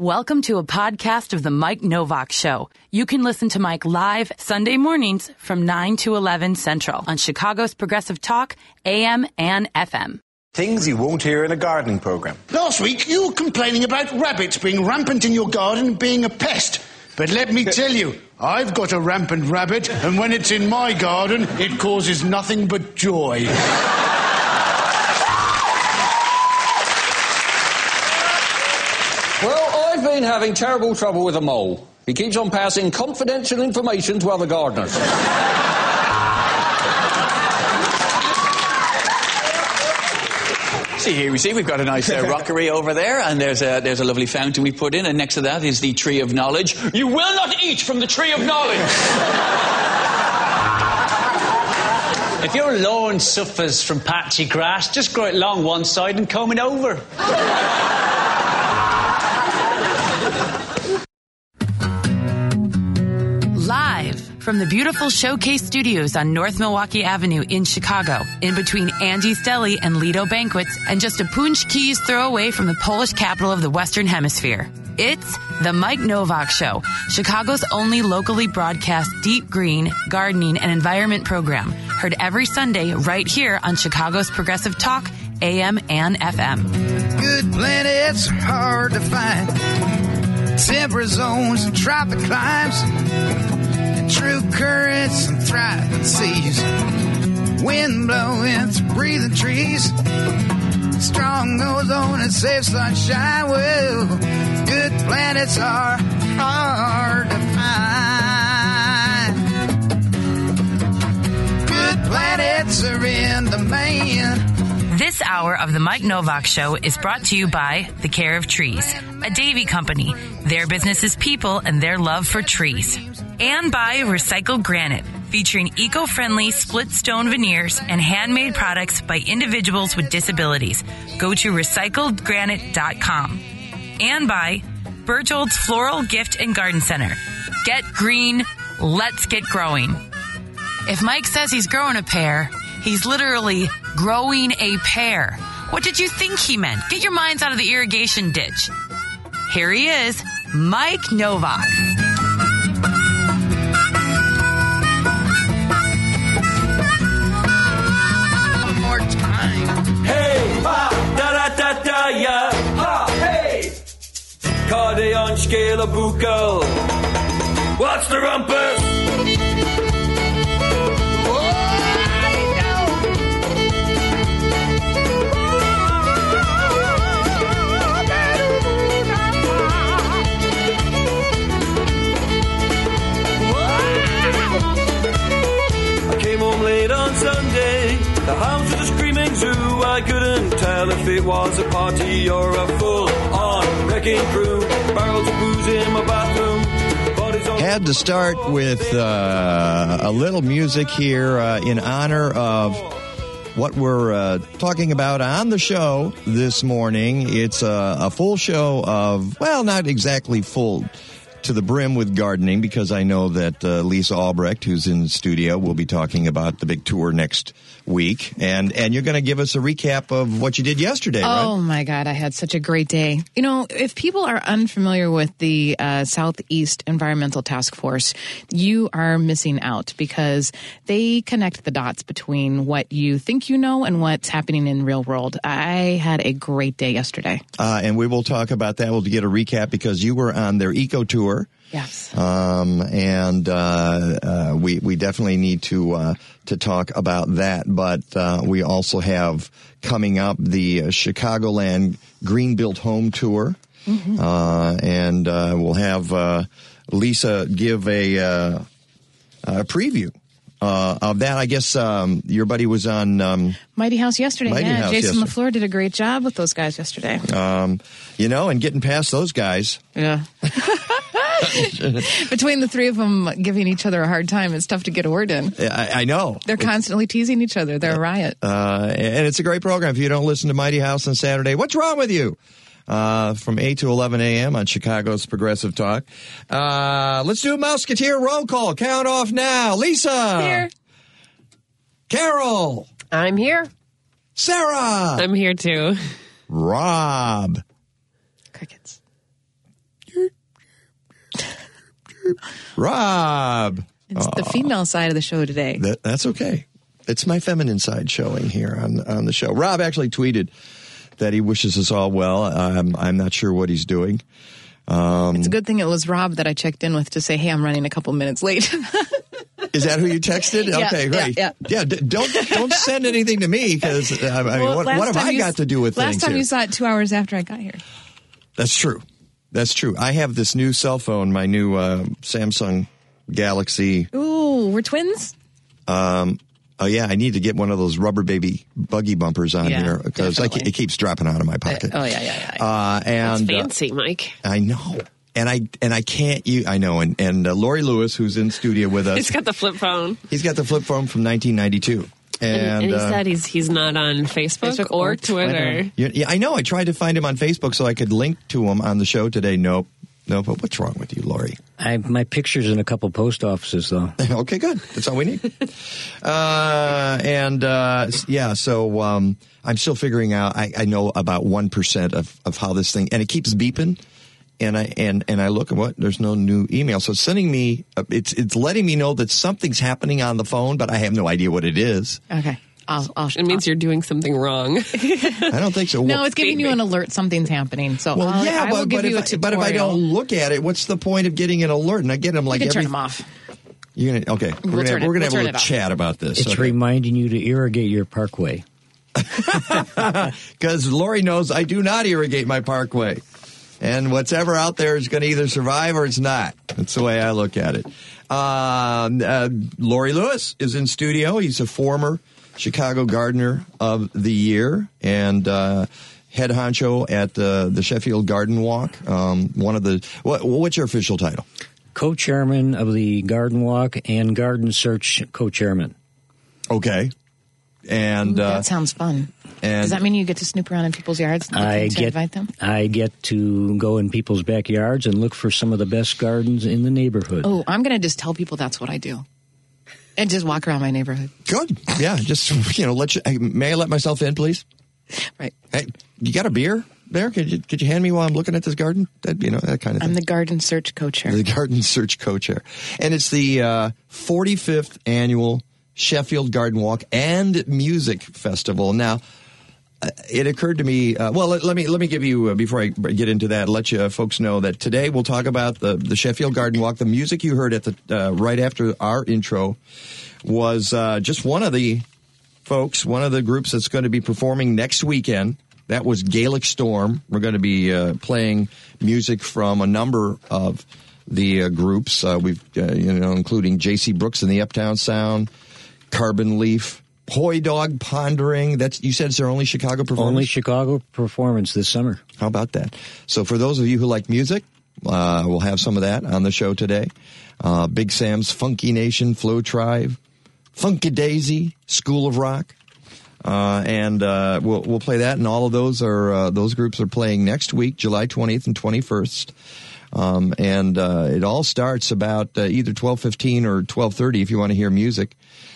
Welcome to a podcast of The Mike Novak Show. You can listen to Mike live Sunday mornings from 9 to 11 Central on Chicago's Progressive Talk, AM and FM. Things you won't hear in a gardening program. Last week, you were complaining about rabbits being rampant in your garden and being a pest. But let me tell you, I've got a rampant rabbit, and when it's in my garden, it causes nothing but joy. Well, I've been having terrible trouble with a mole. He keeps on passing confidential information to other gardeners. See, here we see we've got a nice rockery over there, and there's a lovely fountain we put in, and next to that is the Tree of Knowledge. You will not eat from the Tree of Knowledge! If your lawn suffers from patchy grass, just grow it along one side and comb it over. Live from the beautiful Showcase Studios on North Milwaukee Avenue in Chicago, in between Angie's Deli and Lido Banquets, and just a Punch Keys throw away from the Polish capital of the Western Hemisphere. It's The Mike Novak Show, Chicago's only locally broadcast deep green, gardening, and environment program. Heard every Sunday right here on Chicago's Progressive Talk, AM and FM. Good planets are hard to find. Temperate zones and tropic climes. And true currents and thriving seas. Wind blowing through breathing trees. Strong ozone and safe sunshine. Well, good planets are hard to find. Good planets are in demand. This hour of the Mike Novak Show is brought to you by The Care of Trees, a Davy company. Their business is people and their love for trees. And by Recycled Granite, featuring eco-friendly split stone veneers and handmade products by individuals with disabilities. Go to recycledgranite.com. And by Berthold's Floral Gift and Garden Center. Get green, let's get growing. If Mike says he's growing a pear, he's literally growing a pear. What did you think he meant? Get your minds out of the irrigation ditch. Here he is, Mike Novak. One more time. Hey, ha, da da da da, yeah, ha, hey. Cade on scale of buckle. What's the rumpus? Late on Sunday, the hounds of the screaming zoo. I couldn't tell if it was a party or a full-on wrecking crew. Barrels of booze in my bathroom. Had to start with a little music here in honor of what we're talking about on the show this morning. It's a full show of, well, not exactly full to the brim with gardening, because I know that Lisa Albrecht, who's in the studio, will be talking about the big tour next week. And you're going to give us a recap of what you did yesterday, right? Oh, my God. I had such a great day. You know, if people are unfamiliar with the Southeast Environmental Task Force, you are missing out, because they connect the dots between what you think you know and what's happening in real world. I had a great day yesterday. And we will talk about that. We'll get a recap because you were on their eco tour. Yes. We definitely need to talk about that, but we also have coming up the Chicagoland Green Built Home Tour, and we'll have Lisa give a preview of that. I guess your buddy was on Mighty House yesterday. Jason yesterday. LaFleur did a great job with those guys yesterday. And getting past those guys. Yeah. Between the three of them giving each other a hard time, it's tough to get a word in. I know. They're constantly teasing each other. They're a riot. And it's a great program. If you don't listen to Mighty House on Saturday, what's wrong with you? From 8 to 11 a.m. on Chicago's Progressive Talk. Let's do a Musketeer roll call. Count off now. Lisa. Here. Carol. I'm here. Sarah. I'm here too. Rob. Crickets. Rob. It's the female side of the show today. That's okay. It's my feminine side showing here on the show. Rob actually tweeted that he wishes us all well. I'm not sure what he's doing. It's a good thing it was Rob that I checked in with to say, hey, I'm running a couple minutes late. Is that who you texted? Yeah, okay, great. Yeah. Don't send anything to me because what have I got to do with things Last time here? you saw it 2 hours after I got here. That's true. I have this new cell phone, my new Samsung Galaxy. Ooh, we're twins? Oh, yeah, I need to get one of those rubber baby buggy bumpers on here because it keeps dropping out of my pocket. That's fancy, Mike. I know. And I can't use, I know. And Lori Lewis, who's in studio with us. He's got the flip phone. He's got the flip phone from 1992. And he said he's not on Facebook or Twitter. Yeah, I know. I tried to find him on Facebook so I could link to him on the show today. Nope. But what's wrong with you, Lori? My picture's in a couple post offices, though. Okay, good. That's all we need. So I'm still figuring out. I know about 1% of how this thing, and it keeps beeping. And I look at there's no new email. So it's sending me, it's letting me know that something's happening on the phone, but I have no idea what it is. Okay. It means you're doing something wrong. I don't think so. No, it's giving you an alert something something. So I will give you a tutorial. But if I don't look at it, what's the point of getting an alert? And I get them like you can turn them off. You're gonna, okay. We're gonna have a little chat about this. It's reminding you to irrigate your parkway. Because Lori knows I do not irrigate my parkway. And what's ever out there is going to either survive or it's not. That's the way I look at it. Lori Lewis is in studio. He's a former Chicago Gardener of the Year and head honcho at the Sheffield Garden Walk. What's your official title? Co-chairman of the Garden Walk and Garden Search co-chairman. Okay. And that sounds fun. Does that mean you get to snoop around in people's yards and invite them? I get to go in people's backyards and look for some of the best gardens in the neighborhood. Oh, I'm going to just tell people that's what I do. And just walk around my neighborhood. Good. Yeah, just, may I let myself in, please? Right. Hey, you got a beer there? Could you hand me while I'm looking at this garden? That kind of thing. I'm the Garden Search co-chair. The Garden Search co-chair. And it's the 45th annual Sheffield Garden Walk and Music Festival. Now, it occurred to me, let me give you, before I get into that, let you folks know that today we'll talk about the Sheffield Garden Walk. The music you heard at the right after our intro was just one of the folks, one of the groups that's going to be performing next weekend. That was Gaelic Storm. We're going to be playing music from a number of the groups, including J.C. Brooks and the Uptown Sound, Carbon Leaf, Hoy Dog Pondering. You said it's their only Chicago performance? Only Chicago performance this summer. How about that? So for those of you who like music, we'll have some of that on the show today. Big Sam's Funky Nation, Flow Tribe, Funky Daisy, School of Rock. And we'll play that. And all of those groups are playing next week, July 20th and 21st. It all starts about either 12:15 or 12:30 if you want to hear music.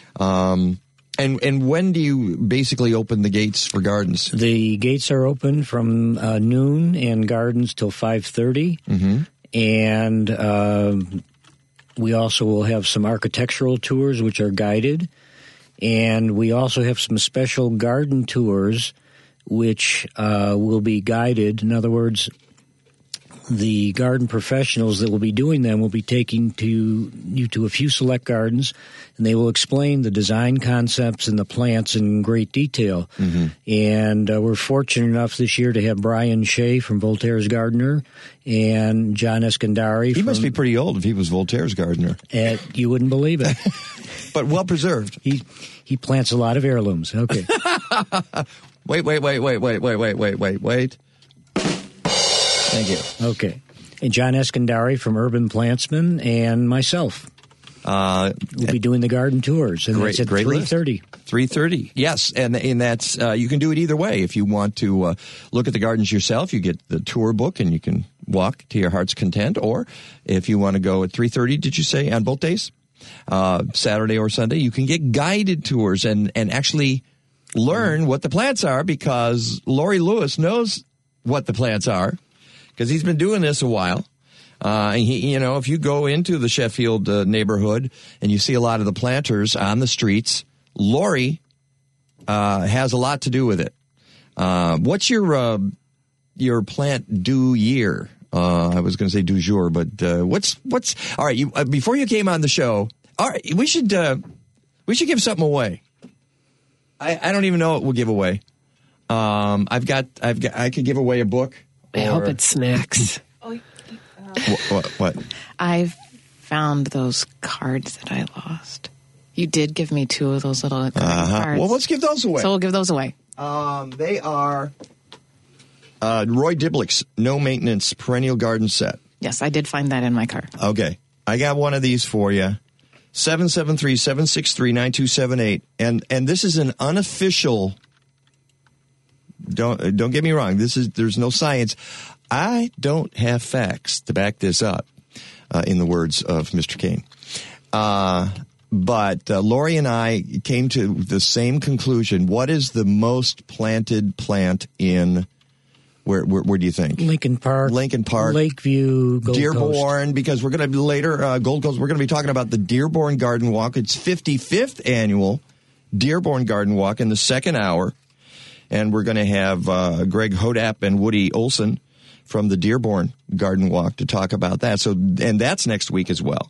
And when do you basically open the gates for gardens? The gates are open from noon and gardens till 5:30. Mm-hmm. And we also will have some architectural tours, which are guided. And we also have some special garden tours, which will be guided. In other words, the garden professionals that will be doing them will be taking you to a few select gardens, and they will explain the design concepts and the plants in great detail. Mm-hmm. And we're fortunate enough this year to have Brian Shea from Voltaire's Gardener and John Eskandari. He must be pretty old if he was Voltaire's Gardener. You wouldn't believe it. But well preserved. He plants a lot of heirlooms. Okay. Wait. Thank you. Okay. And John Eskandari from Urban Plantsman and myself. We'll be doing the garden tours. And it's at 3:30. 3:30, yes. And that's, you can do it either way. If you want to look at the gardens yourself, you get the tour book and you can walk to your heart's content. Or if you want to go at 3:30, did you say, on both days? Saturday or Sunday, you can get guided tours and actually learn what the plants are, because Lori Lewis knows what the plants are, because he's been doing this a while. And if you go into the Sheffield neighborhood and you see a lot of the planters on the streets, Lori has a lot to do with it. What's your plant du year? I was going to say du jour, but what's all right? Before you came on the show, all right, we should give something away. I don't even know what we'll give away. I could give away a book. I hope it's snacks. What? I found those cards that I lost. You did give me 2 of those little cards. Well, let's give those away. So we'll give those away. They are Roy Diblick's No Maintenance Perennial Garden Set. Yes, I did find that in my car. Okay. I got one of these for you. 773-763-9278. And this is an unofficial. Don't get me wrong. There's no science. I don't have facts to back this up, in the words of Mr. Kane. But Lori and I came to the same conclusion. What is the most planted plant in, where do you think? Lincoln Park, Lakeview, Gold Dearborn, Coast. because we're going to be later, Gold Coast, we're going to be talking about the Dearborn Garden Walk. It's 55th annual Dearborn Garden Walk in the second hour. And we're going to have Greg Hodap and Woody Olson from the Dearborn Garden Walk to talk about that. And that's next week as well.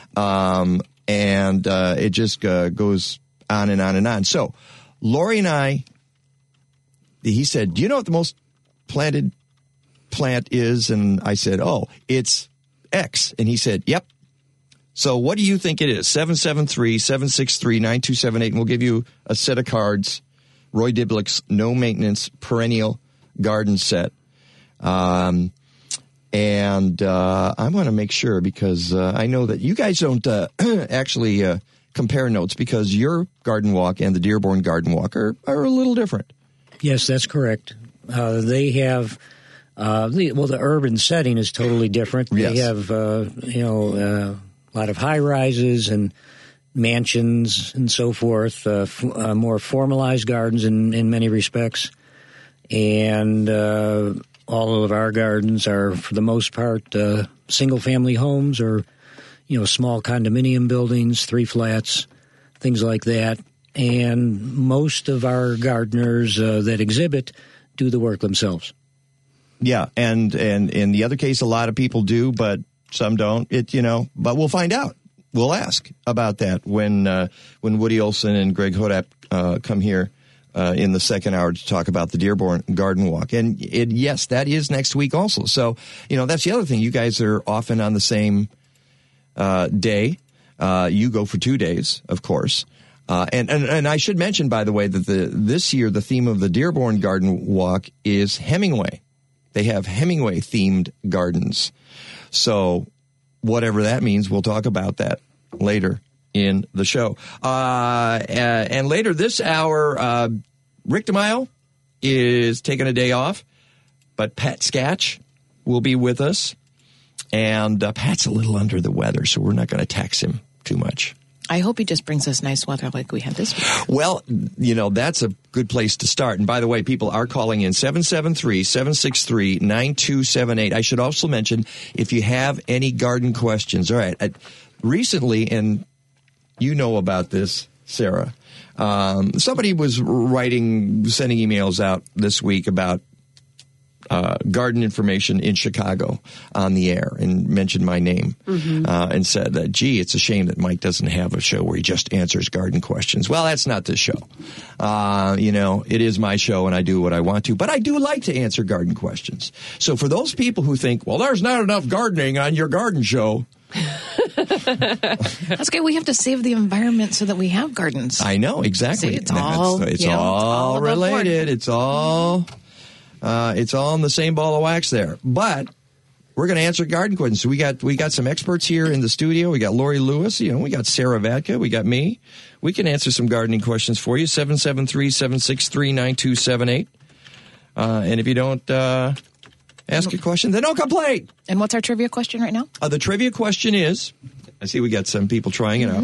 And it just goes on and on and on. So Lori and I, he said, do you know what the most planted plant is? And I said, oh, it's X. And he said, yep. So what do you think it is? 773-763-9278. And we'll give you a set of cards. Roy Diblick's No Maintenance Perennial Garden Set. And I want to make sure, because I know that you guys don't actually compare notes, because your garden walk and the Dearborn Garden Walk are a little different. Yes, that's correct. They have the urban setting is totally different. Yes. They have a lot of high rises and mansions and so forth, more formalized gardens in many respects. And all of our gardens are, for the most part, single-family homes or, small condominium buildings, 3 flats, things like that. And most of our gardeners that exhibit do the work themselves. Yeah, and in the other case, a lot of people do, but some don't. But we'll find out. We'll ask about that when Woody Olson and Greg Hodap come here in the second hour to talk about the Dearborn Garden Walk. And yes, that is next week also. So, that's the other thing. You guys are often on the same day. You go for 2 days, of course. And I should mention, by the way, that this year the theme of the Dearborn Garden Walk is Hemingway. They have Hemingway-themed gardens. So whatever that means, we'll talk about that later in the show. And later this hour, Rick DeMaio is taking a day off, but Pat Scatch will be with us. And Pat's a little under the weather, so we're not going to tax him too much. I hope he just brings us nice weather like we had this week. Well, that's a good place to start. And by the way, people are calling in 773-763-9278. I should also mention, if you have any garden questions. All right. Recently, and you know about this, Sarah, somebody was sending emails out this week about garden information in Chicago on the air, and mentioned my name, and said that, gee, it's a shame that Mike doesn't have a show where he just answers garden questions. Well, that's not this show. It is my show and I do what I want to, but I do like to answer garden questions. So for those people who think, well, there's not enough gardening on your garden show. That's okay. We have to save the environment so that we have gardens. I know, exactly. See, it's all related. It's all in the same ball of wax there. But we're going to answer garden questions. So we got some experts here in the studio. We got Lori Lewis. We got Sarah Vatka. We got me. We can answer some gardening questions for you. 773-763-9278. And if you don't ask a question, then don't complain. And what's our trivia question right now? The trivia question is, I see we got some people trying it out.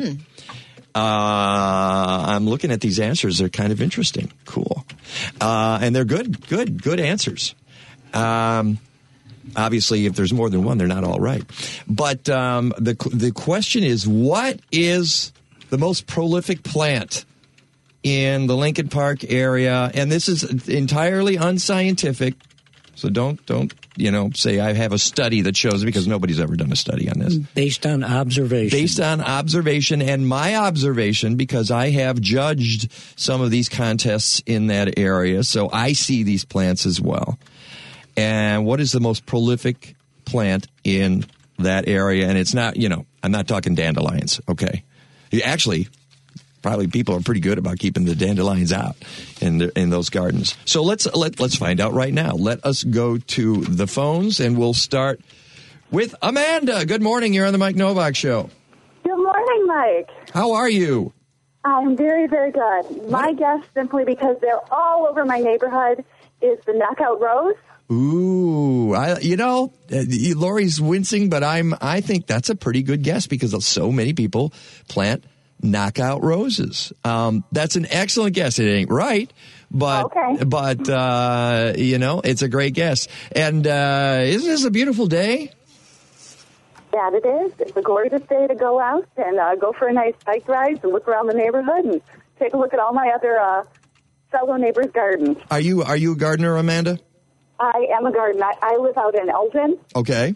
I'm looking at these answers. They're kind of interesting. Cool. And they're good answers. Obviously, if there's more than one, they're not all right. But the question is, what is the most prolific plant in the Lincoln Park area? And this is entirely unscientific, so don't say I have a study that shows it, because nobody's ever done a study on this. Based on observation. Based on observation, and my observation, because I have judged some of these contests in that area, so I see these plants as well. And what is the most prolific plant in that area? And it's not, I'm not talking dandelions, okay? Actually, probably people are pretty good about keeping the dandelions out in those gardens. So let's find out right now. Let us go to the phones, and we'll start with Amanda. Good morning. You're on the Mike Novak Show. Good morning, Mike. How are you? I'm very, very good. My guess, simply because they're all over my neighborhood, is the knockout rose. Ooh, Lori's wincing, but I think that's a pretty good guess, because so many people plant knockout roses. That's an excellent guess. It ain't right, but it's a great guess. And isn't this a beautiful day? Yeah, it is. It's a gorgeous day to go out and go for a nice bike ride and look around the neighborhood and take a look at all my other fellow neighbors' gardens. Are you a gardener, Amanda? I am a gardener. I live out in Elgin. Okay.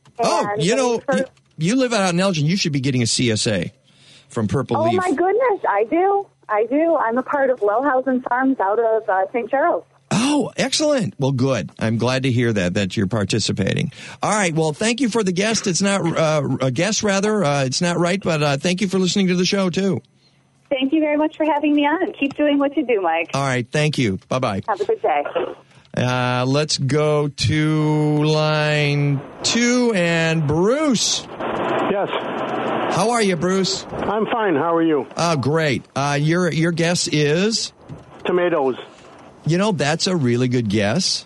You live out in Elgin. You should be getting a CSA from Purple Leaf. Oh, my goodness. I do. I'm a part of Wellhausen Farms out of St. Charles. Oh, excellent. Well, good. I'm glad to hear that you're participating. All right. Well, thank you for the guest. It's not a guess, rather. It's not right, but thank you for listening to the show, too. Thank you very much for having me on. Keep doing what you do, Mike. All right. Thank you. Bye-bye. Have a good day. Let's go to line 2 and Bruce. Yes. How are you, Bruce? I'm fine. How are you? Great. Your guess is? Tomatoes. That's a really good guess.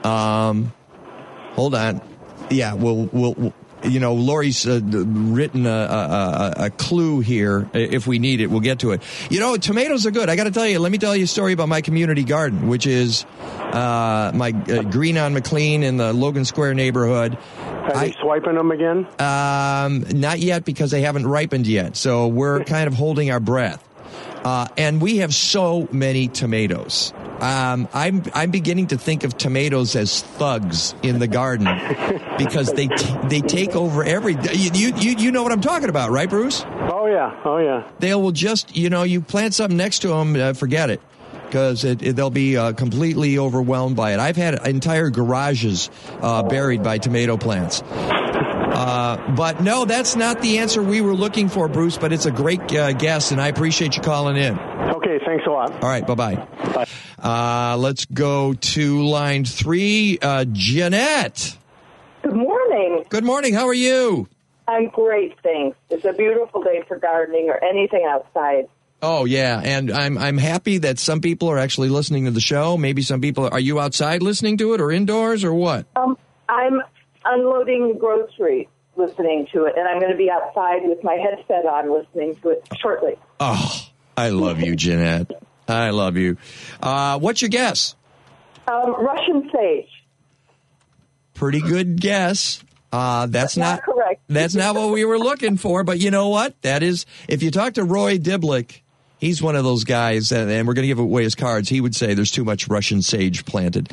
Hold on. Yeah, we'll Lori's written a clue here. If we need it, we'll get to it. Tomatoes are good. I got to tell you, let me tell you a story about my community garden, which is my Green on McLean in the Logan Square neighborhood. Are you swiping them again? Not yet, because they haven't ripened yet. So we're kind of holding our breath. And we have so many tomatoes. I'm beginning to think of tomatoes as thugs in the garden, because they take over every. You know what I'm talking about, right, Bruce? Oh yeah. They will just you plant something next to them, forget it, because they'll be completely overwhelmed by it. I've had entire garages buried by tomato plants. But no, that's not the answer we were looking for, Bruce, but it's a great guess, and I appreciate you calling in. Okay, thanks a lot. All right, bye-bye. Bye. Let's go to line 3. Jeanette. Good morning. Good morning. How are you? I'm great, thanks. It's a beautiful day for gardening or anything outside. Oh, yeah, and I'm happy that some people are actually listening to the show. Maybe some people, are you outside listening to it or indoors or what? I'm unloading groceries listening to it, and I'm going to be outside with my headset on listening to it shortly. Oh, I love you, Jeanette. I love you. What's your guess? Russian sage. Pretty good guess. That's not correct. That's not what we were looking for, but you know what? That is, if you talk to Roy Diblick, he's one of those guys, and we're going to give away his cards. He would say there's too much Russian sage planted.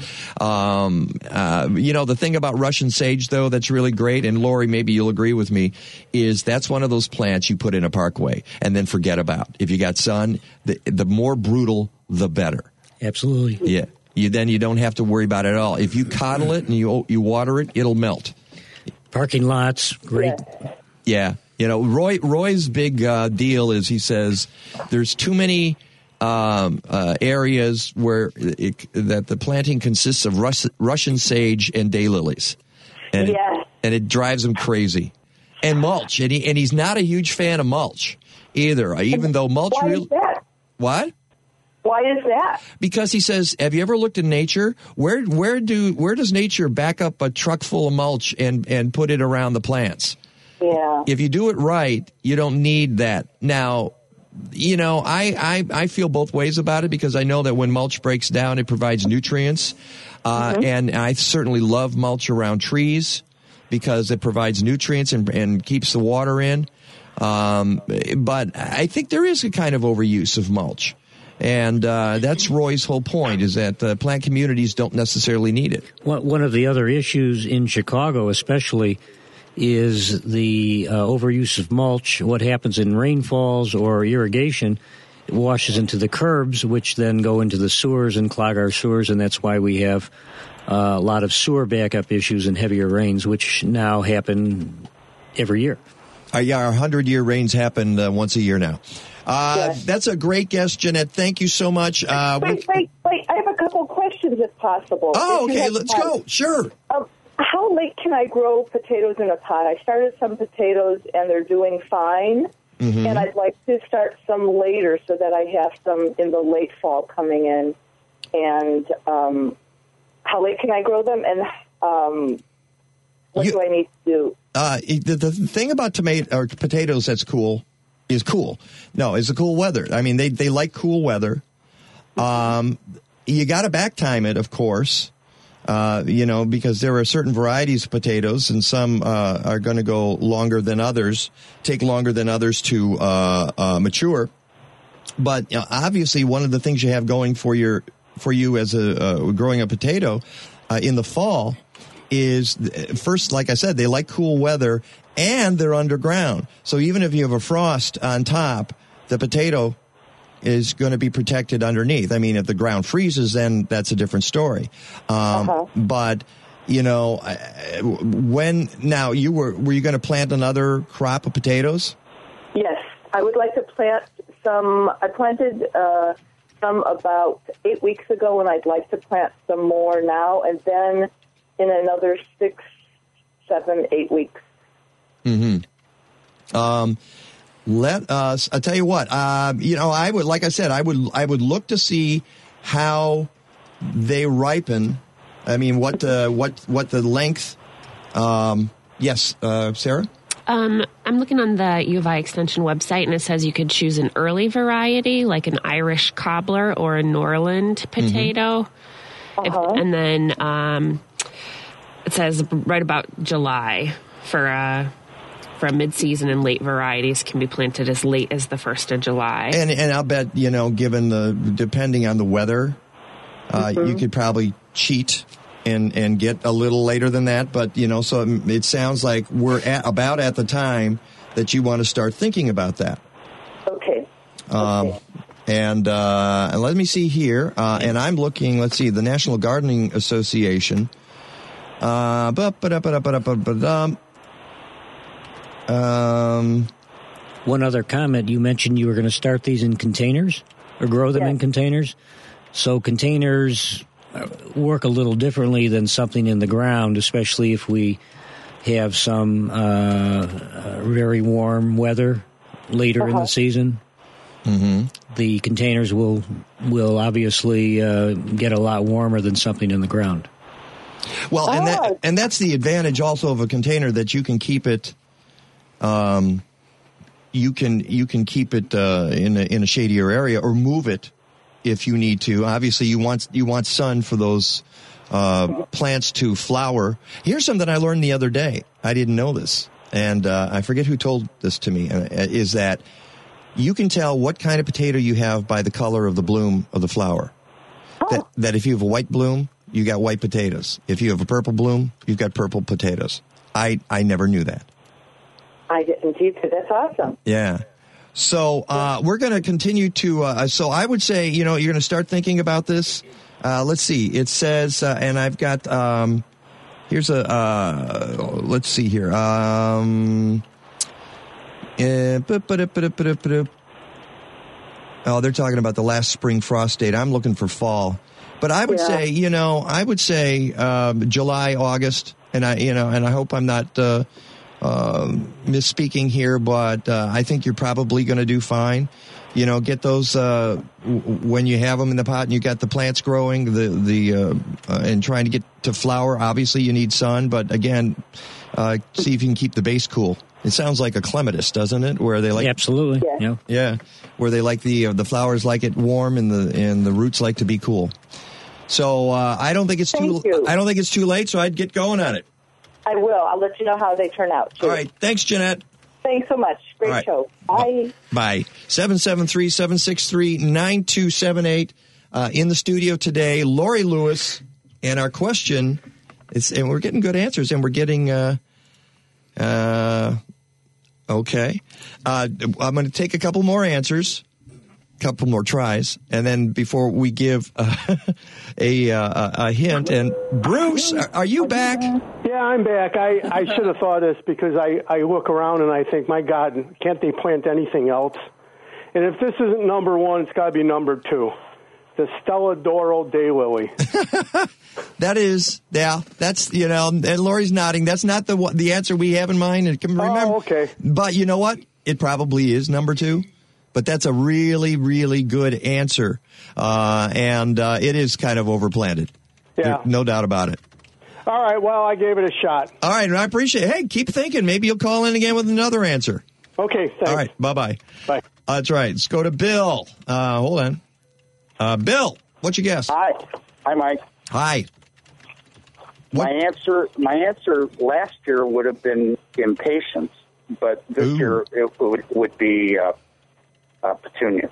The thing about Russian sage, though, that's really great, and Lori, maybe you'll agree with me, is that's one of those plants you put in a parkway and then forget about. If you got sun, the more brutal, the better. Absolutely. Yeah. You don't have to worry about it at all. If you coddle it and you water it, it'll melt. Parking lots, great. Yeah. Roy's big deal is, he says there's too many areas where that the planting consists of Russian sage and daylilies, and it drives him crazy. And mulch, and he's not a huge fan of mulch either. Even though mulch Is that? What? Why is that? Because he says, have you ever looked at nature? Where does nature back up a truck full of mulch and put it around the plants? Yeah. If you do it right, you don't need that. Now, I feel both ways about it because I know that when mulch breaks down, it provides nutrients. And I certainly love mulch around trees because it provides nutrients and keeps the water in. But I think there is a kind of overuse of mulch. And that's Roy's whole point, is that plant communities don't necessarily need it. One of the other issues in Chicago especially is the overuse of mulch. What happens in rainfalls or irrigation, it washes into the curbs, which then go into the sewers and clog our sewers, and that's why we have a lot of sewer backup issues and heavier rains, which now happen every year. Our 100-year rains happen once a year now. Yes. That's a great guess, Jeanette. Thank you so much. Wait. I have a couple questions, if possible. Oh, okay. Let's go. Sure. How late can I grow potatoes in a pot? I started some potatoes, and they're doing fine. Mm-hmm. And I'd like to start some later so that I have some in the late fall coming in. And how late can I grow them? And what do I need to do? The thing about potatoes that's cool is cool. No, it's the cool weather. I mean, they like cool weather. You got to back time it, of course. Because there are certain varieties of potatoes, and some are going to go longer than others, take longer than others to mature. But obviously, one of the things you have going for you as a growing a potato in the fall is, first, like I said, they like cool weather, and they're underground. So even if you have a frost on top, the potato is going to be protected underneath. I mean, if the ground freezes, then that's a different story. But, were you going to plant another crop of potatoes? Yes, I would like to plant some. I planted some about 8 weeks ago, and I'd like to plant some more now, and then in another 6, 7, 8 weeks. Mm-hmm. Let us. I'll tell you what. I would, like I said, I would look to see how they ripen. I mean, what the length. Yes, Sarah. I'm looking on the U of I Extension website, and it says you could choose an early variety, like an Irish cobbler or a Norland potato, and then it says right about July for a mid-season, and late varieties can be planted as late as the 1st of July. And I'll bet, given depending on the weather, you could probably cheat and get a little later than that. But, so it sounds like we're about at the time that you want to start thinking about that. Okay. And let me see here. And I'm looking, let's see, the National Gardening Association. One other comment, you mentioned you were going to start these in containers or grow them in containers. So containers work a little differently than something in the ground, especially if we have some very warm weather later in the season. Mm-hmm. The containers will obviously get a lot warmer than something in the ground. Well, and that's the advantage also of a container, that you can keep it. You can keep it in a shadier area, or move it if you need to. Obviously, you want sun for those plants to flower. Here's something I learned the other day. I didn't know this, and I forget who told this to me. Is that you can tell what kind of potato you have by the color of the bloom of the flower. That if you have a white bloom, you got white potatoes. If you have a purple bloom, you've got purple potatoes. I never knew that. I didn't either. That's awesome. Yeah. So we're going to continue to. So I would say, you're going to start thinking about this. Let's see. It says, and I've got. Here's a. Let's see here. Oh, they're talking about the last spring frost date. I'm looking for fall, but I would say, July, August, and I hope I'm not misspeaking here, but I think you're probably going to do fine. Get those when you have them in the pot and you got the plants growing, and trying to get to flower. Obviously, you need sun, but again, see if you can keep the base cool. It sounds like a clematis, doesn't it? Where they like absolutely, yeah. Where they like the flowers like it warm and the roots like to be cool. So I don't think it's too late. So I'd get going on it. I will. I'll let you know how they turn out, too. All right. Thanks, Jeanette. Thanks so much. Great show. Bye. Bye. 773-763-9278. In the studio today, Lori Lewis. And our question is, and we're getting good answers, and we're getting, okay. I'm going to take a couple more answers. Couple more tries, and then before we give a hint, and Bruce, are you back? Yeah, I'm back. I should have thought of this because I look around and I think, my God, can't they plant anything else? And if this isn't number one, it's got to be number two. The Stella D'Oro daylily. That is, that's, and Lori's nodding. That's not the answer we have in mind. And remember, okay. But you know what? It probably is number two. But that's a really, really good answer. And it is kind of overplanted. Yeah. No doubt about it. All right, well, I gave it a shot. All right, and I appreciate it. Hey, keep thinking. Maybe you'll call in again with another answer. Okay, thanks. All right, bye-bye. Bye. That's right. Let's go to Bill. Hold on. Bill, what's your guess? Hi, Mike. Hi. My answer last year would have been impatience, but this year it would be petunias.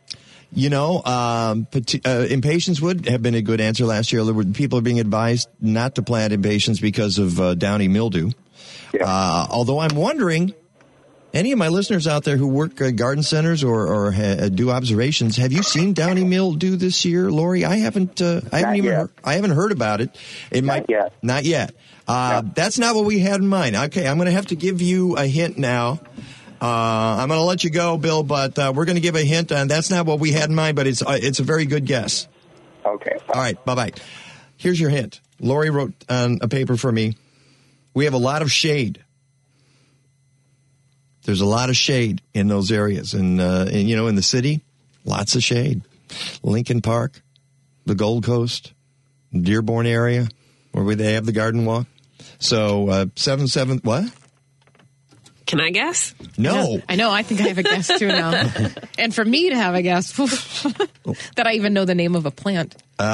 Impatiens would have been a good answer last year. People are being advised not to plant impatiens because of downy mildew. Yeah. Although I'm wondering, any of my listeners out there who work at garden centers or do observations, have you seen downy mildew this year, Lori? I haven't heard about it. Not yet. That's not what we had in mind. Okay, I'm going to have to give you a hint now. I'm going to let you go, Bill, but we're going to give a hint, and that's not what we had in mind, but it's a very good guess. Okay. All right, bye-bye. Here's your hint. Lori wrote on a paper for me. We have a lot of shade. There's a lot of shade in those areas. And in the city, lots of shade. Lincoln Park, the Gold Coast, Dearborn area, where they have the garden walk. So, 77, what? Can I guess? No. I know. I think I have a guess, too, now. And for me to have a guess, that I even know the name of a plant.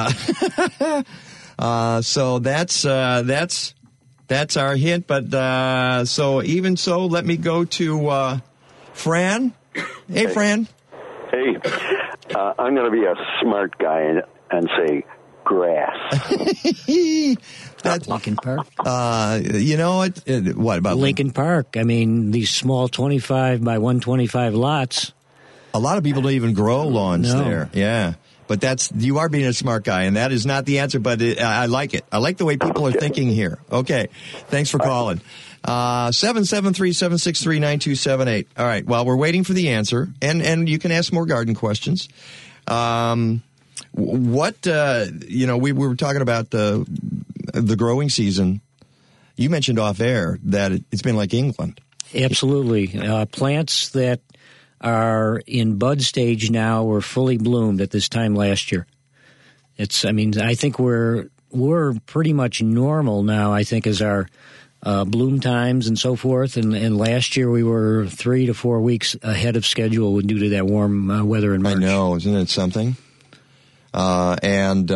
So that's our hint. But so even so, let me go to Fran. Hey, Fran. Hey. I'm going to be a smart guy and say grass. That's Lincoln Park. What about Lincoln Park? I mean, these small 25 by 125 lots. A lot of people don't even grow lawns there. Yeah. But you are being a smart guy, and that is not the answer, but I like it. I like the way people are thinking here. Okay. Thanks for calling. 773-763-9278. All right. While we're waiting for the answer, and you can ask more garden questions. We were talking about the growing season. You mentioned off air that it's been like England. Absolutely. Plants that are in bud stage now were fully bloomed at this time last year. I think we're pretty much normal now, I think, as our bloom times and so forth. And last year we were 3 to 4 weeks ahead of schedule due to that warm weather in March. I know. Isn't it something? I'm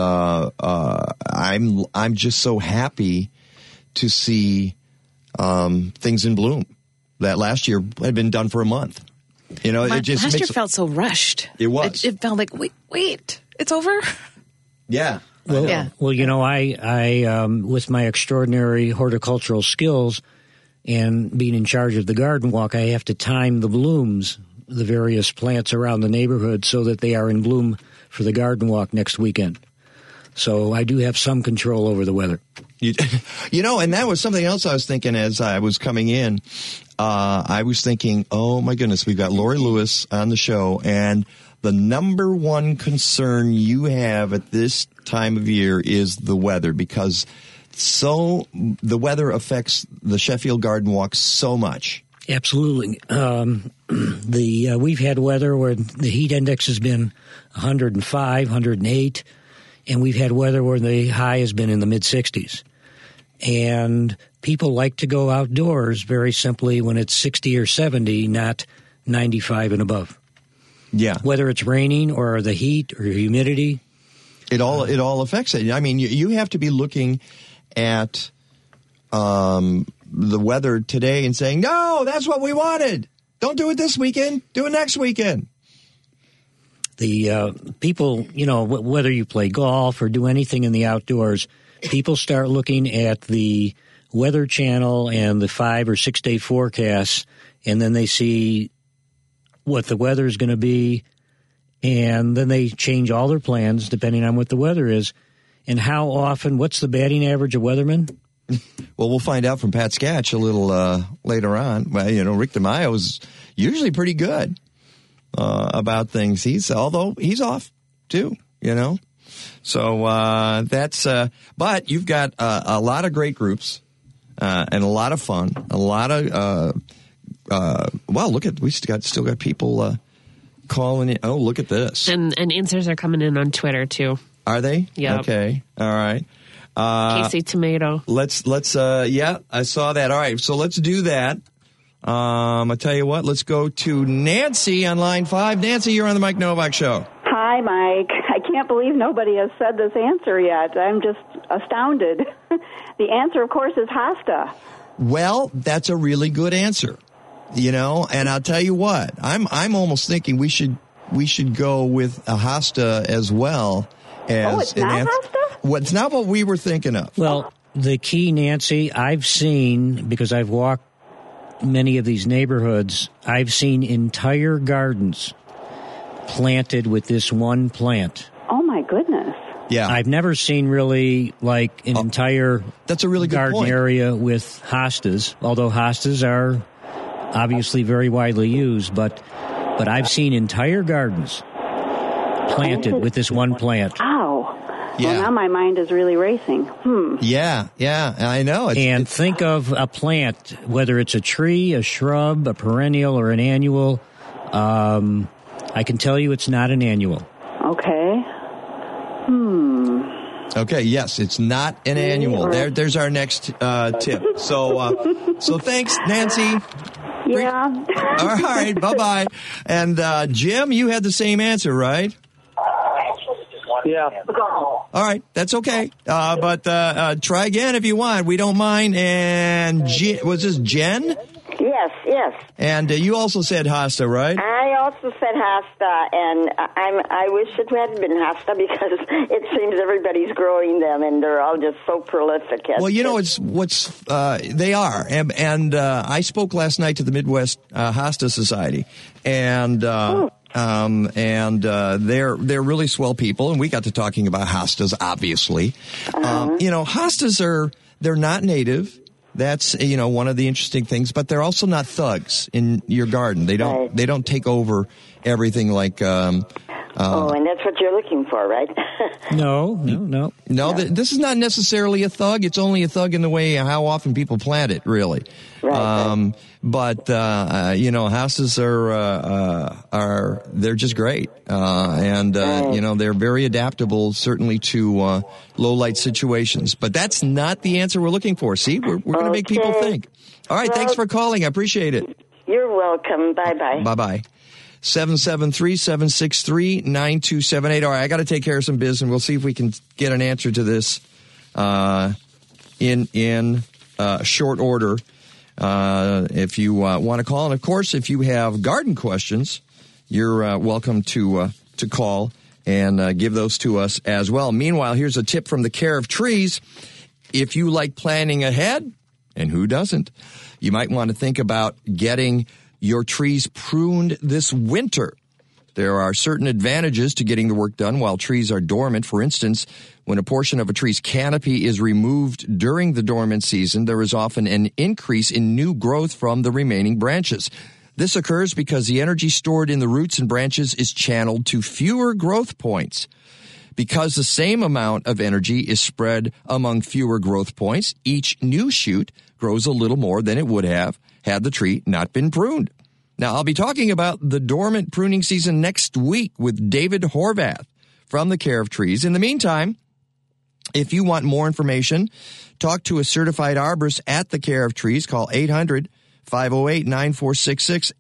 just so happy to see things in bloom that last year had been done for a month. Last year felt so rushed. It was. It felt like wait, it's over. Yeah. Well, I with my extraordinary horticultural skills and being in charge of the garden walk, I have to time the blooms, the various plants around the neighborhood, so that they are in bloom for the garden walk next weekend. So I do have some control over the weather. And that was something else I was thinking as I was coming in. I was thinking, oh my goodness, we've got Lori Lewis on the show, and the number one concern you have at this time of year is the weather, because the weather affects the Sheffield Garden Walk so much. Absolutely. We've had weather where the heat index has been 105, 108, and we've had weather where the high has been in the mid-60s. And people like to go outdoors very simply when it's 60 or 70, not 95 and above. Yeah. Whether it's raining or the heat or humidity. It all affects it. I mean, you have to be looking at the weather today and saying, no, that's what we wanted. Don't do it this weekend. Do it next weekend. The people, whether you play golf or do anything in the outdoors, people start looking at the Weather Channel and the 5 or 6 day forecasts, and then they see what the weather is going to be, and then they change all their plans depending on what the weather is. And how often, what's the batting average of weathermen? Well, we'll find out from Pat Scatch a little later on. Well, Rick DeMaio is usually pretty good about things. Although he's off too, So that's. But you've got a lot of great groups and a lot of fun. A lot of. We still got people calling in. Oh, look at this. And answers are coming in on Twitter too. Are they? Yeah. Okay. All right. Casey Tomato. Let's I saw that. All right, so let's do that. I'll tell you what, let's go to Nancy on line 5. Nancy, you're on the Mike Novak Show. Hi, Mike. I can't believe nobody has said this answer yet. I'm just astounded. The answer, of course, is hosta. Well, that's a really good answer. And I'll tell you what, I'm almost thinking we should go with a hosta as well as it's not hosta? Well, it's not what we were thinking of. Well, the key, Nancy, I've seen, because I've walked many of these neighborhoods, I've seen entire gardens planted with this one plant. Oh, my goodness. Yeah. I've never seen really like an entire that's a really good garden point. area with hostas, although hostas are obviously very widely used, but I've seen entire gardens planted with this one plant. Ow. Yeah. Well, now my mind is really racing. Yeah, I know. Think of a plant, whether it's a tree, a shrub, a perennial, or an annual. I can tell you it's not an annual. Okay. Okay, yes, it's not an annual. There's our next tip. So thanks, Nancy. Yeah. All right, bye-bye. And Jim, you had the same answer, right? Yeah. All right, that's okay. But try again if you want. We don't mind. And was this Jen? Yes. And you also said hosta, right? I also said hosta, and I wish it had been hosta because it seems everybody's growing them, and they're all just so prolific. Well, they are, and I spoke last night to the Midwest Hosta Society, and they're really swell people, and we got to talking about hostas, obviously. Hostas they're not native. That's one of the interesting things, but they're also not thugs in your garden. They don't take over everything like. And that's what you're looking for, right? No. This is not necessarily a thug. It's only a thug in the way how often people plant it, really. Right. But houses are they're just great, and they're very adaptable, certainly to low light situations. But that's not the answer we're looking for. See, we're going to make people think. All right, thanks for calling. I appreciate it. You're welcome. Bye-bye. Bye-bye. 773-763-9278. All right, I got to take care of some business. We'll see if we can get an answer to this in short order. If you want to call, and of course, if you have garden questions, you're welcome to call and give those to us as well. Meanwhile, here's a tip from the Care of Trees. If you like planning ahead, and who doesn't, you might want to think about getting your trees pruned this winter. There are certain advantages to getting the work done while trees are dormant. For instance, when a portion of a tree's canopy is removed during the dormant season, there is often an increase in new growth from the remaining branches. This occurs because the energy stored in the roots and branches is channeled to fewer growth points. Because the same amount of energy is spread among fewer growth points, each new shoot grows a little more than it would have had the tree not been pruned. Now, I'll be talking about the dormant pruning season next week with David Horvath from the Care of Trees. In the meantime, If you want more information, talk to a certified arborist at the Care of Trees. Call 800-508-9466,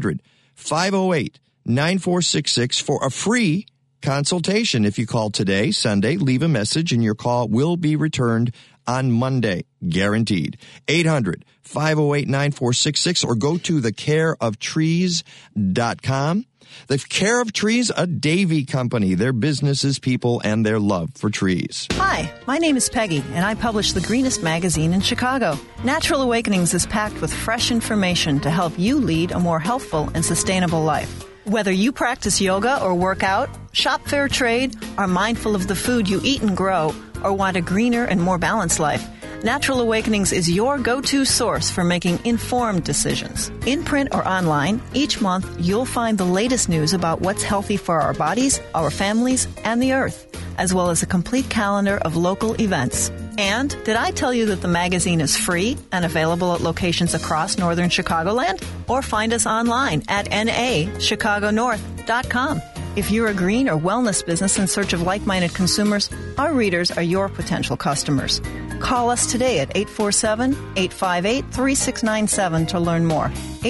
800-508-9466 for a free consultation. If you call today, Sunday, leave a message and your call will be returned on Monday, guaranteed. 800-508-9466 or go to thecareoftrees.com. The Care of Trees, a Davy company. Their business is people and their love for trees. Hi, my name is Peggy, and I publish the greenest magazine in Chicago. Natural Awakenings is packed with fresh information to help you lead a more healthful and sustainable life. Whether you practice yoga or work out, shop fair trade, are mindful of the food you eat and grow, or want a greener and more balanced life, Natural Awakenings is your go-to source for making informed decisions. In print or online, each month you'll find the latest news about what's healthy for our bodies, our families, and the earth, as well as a complete calendar of local events. And did I tell you that the magazine is free and available at locations across northern Chicagoland? Or find us online at nachicagonorth.com. If you're a green or wellness business in search of like-minded consumers, our readers are your potential customers. Call us today at 847-858-3697 to learn more.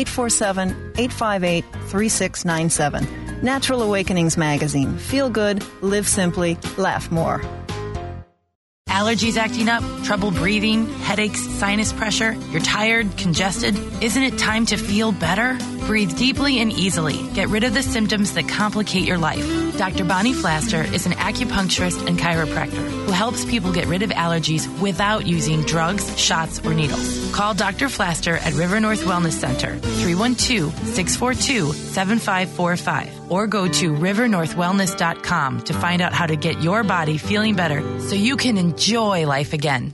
847-858-3697. Natural Awakenings Magazine. Feel good, live simply, laugh more. Allergies acting up, trouble breathing, headaches, sinus pressure, you're tired, congested. Isn't it time to feel better? Breathe deeply and easily. Get rid of the symptoms that complicate your life. Dr. Bonnie Flaster is an acupuncturist and chiropractor who helps people get rid of allergies without using drugs, shots, or needles. Call Dr. Flaster at River North Wellness Center, 312-642-7545, or go to rivernorthwellness.com to find out how to get your body feeling better so you can enjoy life again.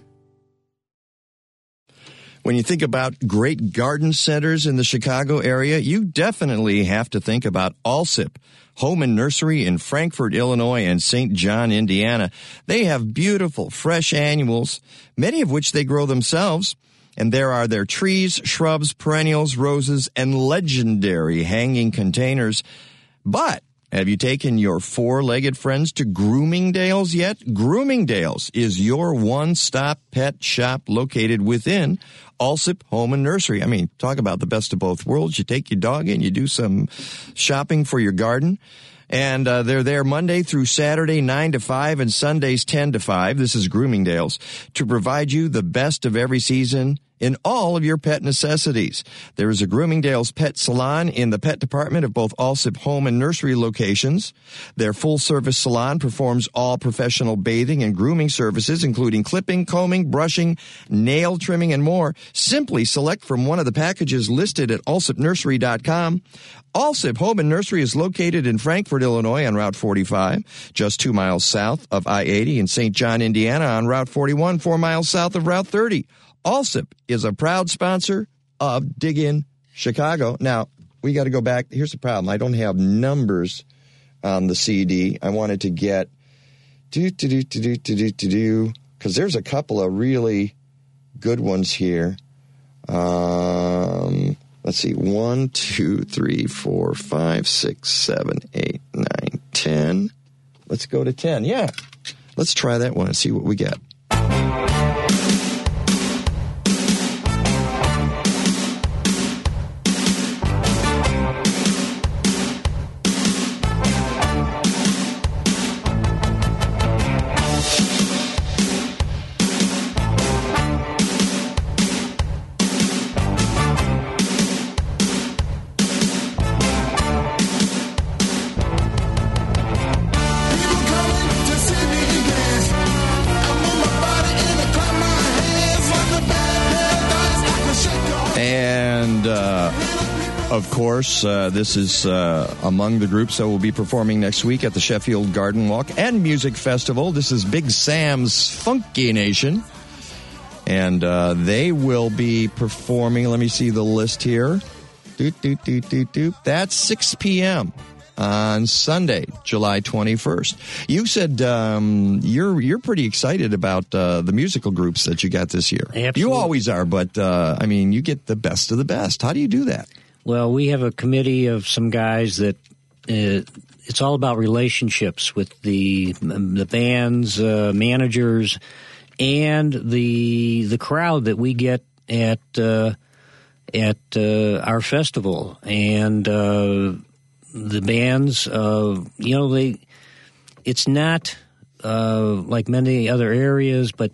When you think about great garden centers in the Chicago area, you definitely have to think about Allsip Home and Nursery in Frankfort, Illinois, and St. John, Indiana. They have beautiful, fresh annuals, many of which they grow themselves. And there are their trees, shrubs, perennials, roses, and legendary hanging containers. But have you taken your four-legged friends to Groomingdale's yet? Groomingdale's is your one-stop pet shop located within Allsip Home and Nursery. I mean, talk about the best of both worlds. You take your dog in, you do some shopping for your garden. And they're there Monday through Saturday, 9 to 5, and Sundays, 10 to 5. This is Groomingdale's, to provide you the best of every season in all of your pet necessities. There is a Groomingdale's Pet Salon in the pet department of both Allsip Home and Nursery locations. Their full-service salon performs all professional bathing and grooming services, including clipping, combing, brushing, nail trimming, and more. Simply select from one of the packages listed at allsipnursery.com. Allsip Home and Nursery is located in Frankfort, Illinois on Route 45, just 2 miles south of I-80, in St. John, Indiana on Route 41, 4 miles south of Route 30. Allsip is a proud sponsor of Dig In Chicago. Now, we got to go back. Here's the problem. I don't have numbers on the CD. I wanted to get because there's a couple of really good ones here. Let's see, 1, 2, 3, 4, 5, 6, 7, 8, 9, 10. Let's go to 10. Yeah, let's try that one and see what we get. Of course, this is among the groups that will be performing next week at the Sheffield Garden Walk and Music Festival. This is Big Sam's Funky Nation. And they will be performing, let me see the list here. That's 6 p.m. on Sunday, July 21st. You said you're pretty excited about the musical groups that you got this year. Absolutely. You always are, but I mean, you get the best of the best. How do you do that? Well, we have a committee of some guys that is it's all about relationships with the bands, managers, and the crowd that we get at our festival. And the bands, it's not like many other areas, but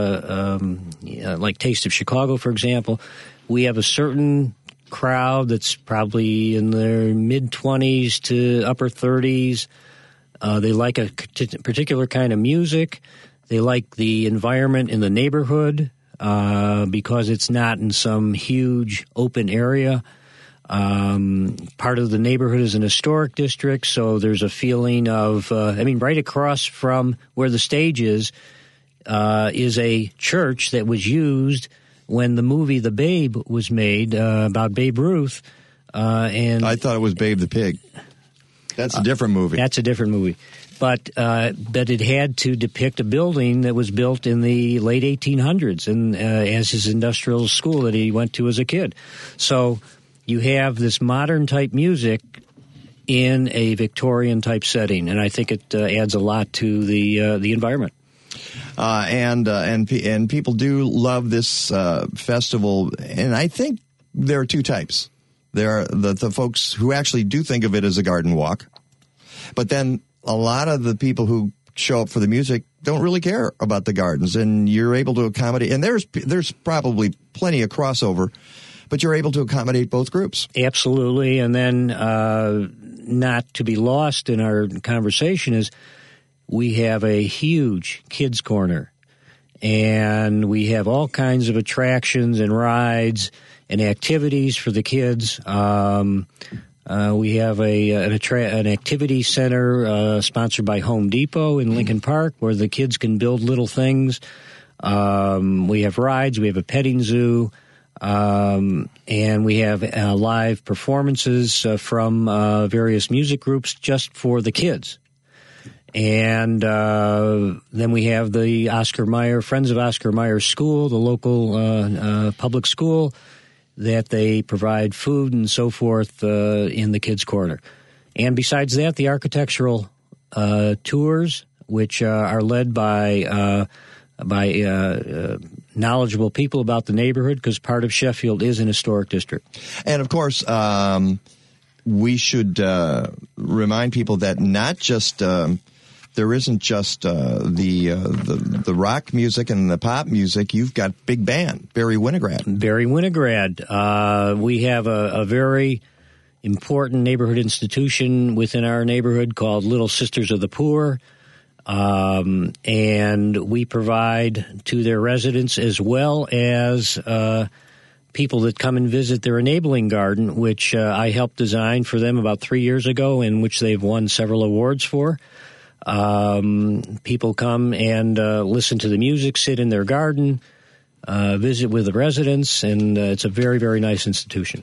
like Taste of Chicago, for example, we have a certain crowd that's probably in their mid-20s to upper 30s. They like a particular kind of music. They like the environment in the neighborhood because it's not in some huge open area. Part of the neighborhood is an historic district, so there's a feeling of, right across from where the stage is a church that was used when the movie The Babe was made about Babe Ruth. And I thought it was Babe the Pig. That's a different movie. That's a different movie. But it had to depict a building that was built in the late 1800s and as his industrial school that he went to as a kid. So you have this modern-type music in a Victorian-type setting, and I think it adds a lot to the environment. And people do love this festival, and I think there are two types. There are the folks who actually do think of it as a garden walk, but then a lot of the people who show up for the music don't really care about the gardens, and you're able to accommodate. And there's probably plenty of crossover, but you're able to accommodate both groups. Absolutely, and then not to be lost in our conversation is we have a huge kids' corner, and we have all kinds of attractions and rides and activities for the kids. We have an activity center sponsored by Home Depot in Lincoln Park where the kids can build little things. We have rides. We have a petting zoo. And we have live performances from various music groups just for the kids. And then we have the Oscar Mayer, Friends of Oscar Mayer School, the local public school, that they provide food and so forth in the kids' corner. And besides that, the architectural tours, which are led by knowledgeable people about the neighborhood, because part of Sheffield is an historic district. And, of course, we should remind people that not just there isn't just the rock music and the pop music. You've got big band, Barry Winograd. Barry Winograd. We have a very important neighborhood institution within our neighborhood called Little Sisters of the Poor. And we provide to their residents as well as people that come and visit their enabling garden, which I helped design for them about 3 years ago, in which they've won several awards for. People come and listen to the music, sit in their garden, visit with the residents, and it's a very, very nice institution.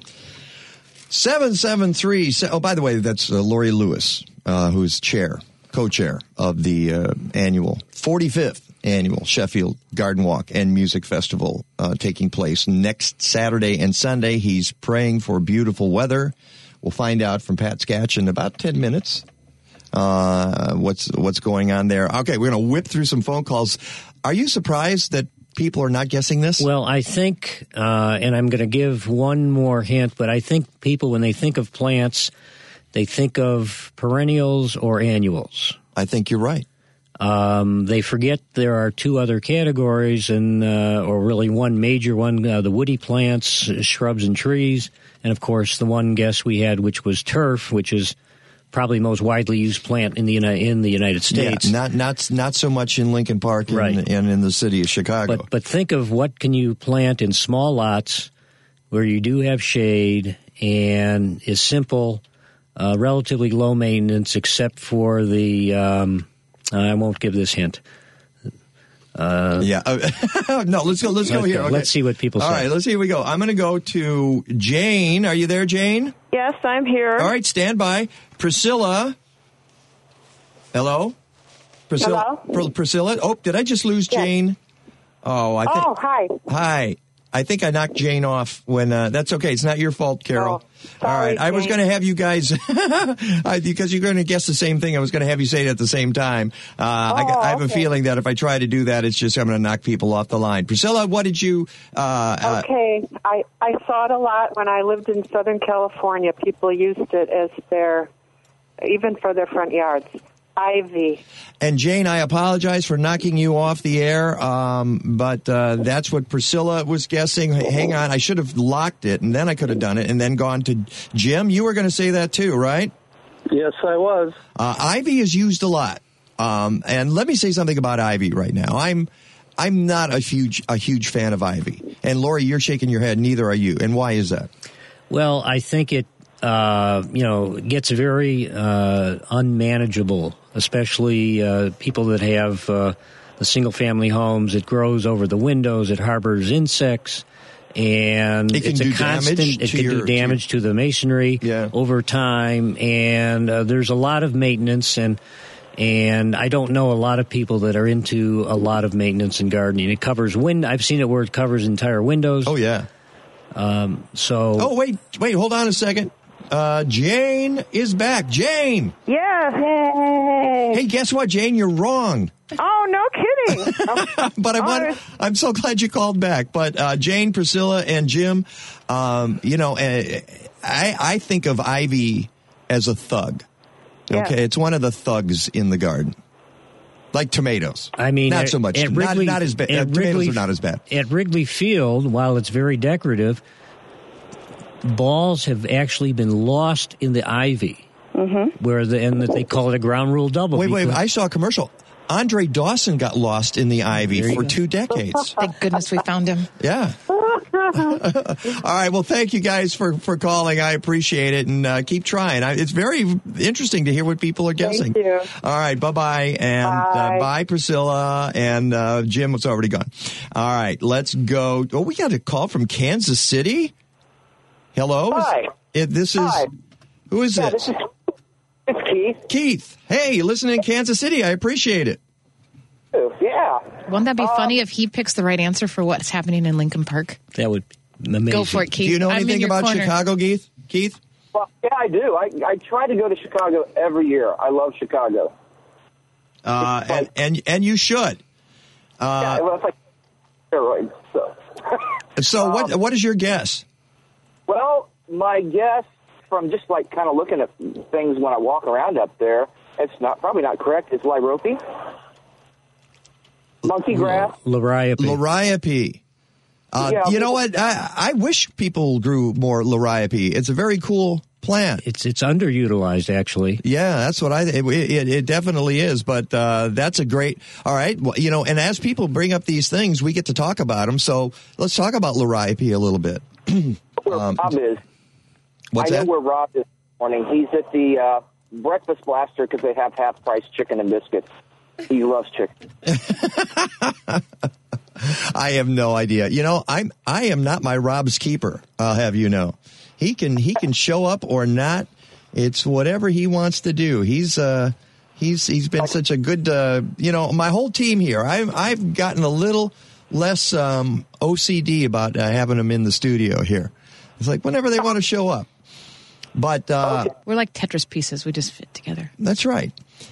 773. Oh, by the way, that's Lori Lewis, who's co-chair of the annual 45th annual Sheffield Garden Walk and Music Festival taking place next Saturday and Sunday. He's praying for beautiful weather. We'll find out from Pat Sketch in about 10 minutes what's going on there. Okay, we're going to whip through some phone calls. Are you surprised that people are not guessing this? Well, I think, and I'm going to give one more hint, but I think people, when they think of plants, they think of perennials or annuals. I think you're right. They forget there are two other categories, or really one major one, the woody plants, shrubs and trees, and of course the one guess we had, which was turf, which is probably the most widely used plant in the United States. Yeah, not so much in Lincoln Park and in the city of Chicago. But think of what can you plant in small lots where you do have shade and is simple, relatively low maintenance, except for the I won't give this hint. No, let's go here. Okay. Let's see what people say. All right, let's see. Here we go. I'm going to go to Jane. Are you there, Jane? Yes, I'm here. All right, stand by. Priscilla. Hello? Priscilla? Hello? Priscilla? Oh, did I just lose Jane? Oh, I think. Oh, hi. Hi. I think I knocked Jane off when, that's okay. It's not your fault, Carol. Oh, all right. I was Jane. going to have you guys, because you're going to guess the same thing. I was going to have you say it at the same time. I have a feeling that if I try to do that, it's just I'm going to knock people off the line. Priscilla, what did you, Okay. I saw it a lot when I lived in Southern California. People used it as even for their front yards. Ivy. And Jane, I apologize for knocking you off the air, but that's what Priscilla was guessing. Hang on, I should have locked it, and then I could have done it, and then gone to Jim. You were going to say that too, right? Yes, I was. Ivy is used a lot, and let me say something about ivy right now. I'm not a huge fan of ivy, and Lori, you're shaking your head. Neither are you, and why is that? Well, I think it gets very unmanageable, especially people that have the single-family homes. It grows over the windows. It harbors insects, and It can it's do a constant. damage It to can your- do damage to the masonry over time, and there's a lot of maintenance and. And I don't know a lot of people that are into a lot of maintenance and gardening. It covers I've seen it where it covers entire windows. Oh yeah. So. Oh wait, hold on a second. Jane is back. Jane. Yes. Yay. Hey, guess what, Jane? You're wrong. Oh, no kidding. But I'm so glad you called back. But Jane, Priscilla, and Jim, I think of ivy as a thug. Okay, it's one of the thugs in the garden. Like tomatoes. I mean, not so much. Not as bad. Tomatoes are not as bad. At Wrigley Field, while it's very decorative, balls have actually been lost in the ivy. Mm-hmm. And they call it a ground rule double. Wait, I saw a commercial. Andre Dawson got lost in the ivy for 2 decades. Thank goodness we found him. Yeah. All right. Well, thank you guys for calling. I appreciate it, and keep trying. It's very interesting to hear what people are guessing. Thank you. All right. Bye-bye. And bye, Priscilla. And Jim was already gone. All right. Let's go. Oh, we got a call from Kansas City. Hello? Hi. Hi. Who is it? It's Keith. Keith. Hey, you listening in Kansas City. I appreciate it. Yeah. Wouldn't that be funny if he picks the right answer for what's happening in Lincoln Park? That would be amazing. Go for it, Keith. Do you know I'm in anything your about corner. Chicago, Keith? Well, yeah, I do. I try to go to Chicago every year. I love Chicago. And you should. Yeah, well, it's like steroids. So what is your guess? Well, my guess from just like kind of looking at things when I walk around up there, it's probably not correct. It's Liriope. Monkey grass. Liriope. You know what? I wish people grew more Liriope. It's a very cool plant. It's underutilized, actually. Yeah, that's what it definitely is. But that's a great. All right, well, and as people bring up these things, we get to talk about them. So let's talk about Liriope a little bit. Where Rob is. What's I know that? where Rob is this morning. He's at the Breakfast Blaster because they have half-price chicken and biscuits. He loves chicken. I have no idea. I am not my Rob's keeper. I'll have you know. He can show up or not. It's whatever he wants to do. He's been such a good. My whole team here. I've gotten a little less OCD about having him in the studio here. It's like whenever they want to show up. But we're like Tetris pieces. We just fit together. That's right.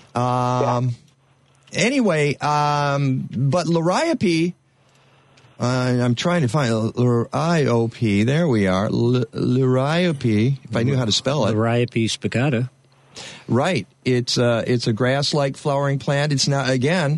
Anyway, but Liriope, I'm trying to find Liriope. There we are. Liriope, if I knew how to spell it. Liriope spicata. Right. It's a grass-like flowering plant. It's not, again,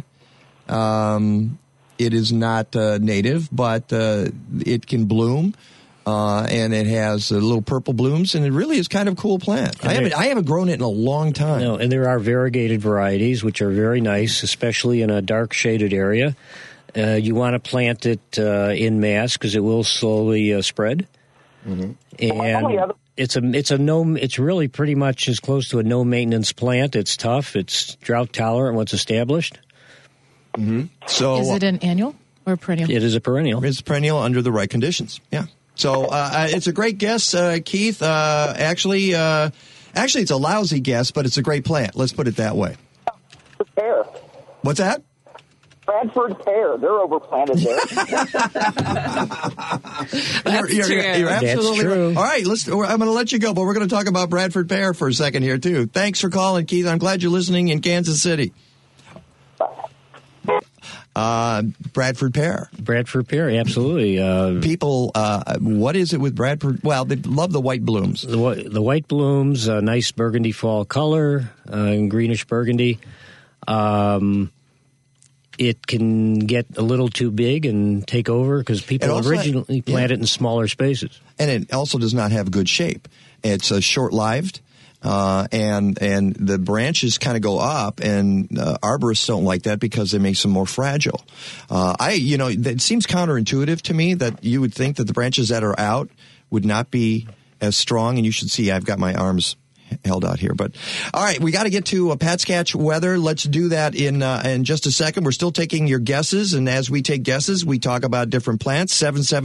it is not native, but it can bloom. And it has little purple blooms, and it really is kind of a cool plant. I haven't grown it in a long time. No, and there are variegated varieties, which are very nice, especially in a dark shaded area. You want to plant it in mass because it will slowly spread. Mm-hmm. And it's really pretty much as close to a no maintenance plant. It's tough. It's drought tolerant once established. Mm-hmm. So is it an annual or perennial? It is a perennial. It's perennial under the right conditions. Yeah. So it's a great guess, Keith. Actually, it's a lousy guess, but it's a great plant. Let's put it that way. Fair. What's that? Bradford pear. They're overplanted there. You're absolutely true. right. All right, I'm going to let you go, but we're going to talk about Bradford pear for a second here, too. Thanks for calling, Keith. I'm glad you're listening in Kansas City. Bradford pear. Bradford pear, absolutely. People, what is it with Bradford? Well, they love the white blooms. The white blooms, a nice burgundy fall color, greenish burgundy. It can get a little too big and take over because people originally planted in smaller spaces. And it also does not have good shape. It's short-lived. And the branches kind of go up, and arborists don't like that because they make them more fragile. It seems counterintuitive to me that you would think that the branches that are out would not be as strong. And you should see I've got my arms held out here. But all right, we got to get to Pat Sketch weather. Let's do that in just a second. We're still taking your guesses, and as we take guesses, we talk about different plants.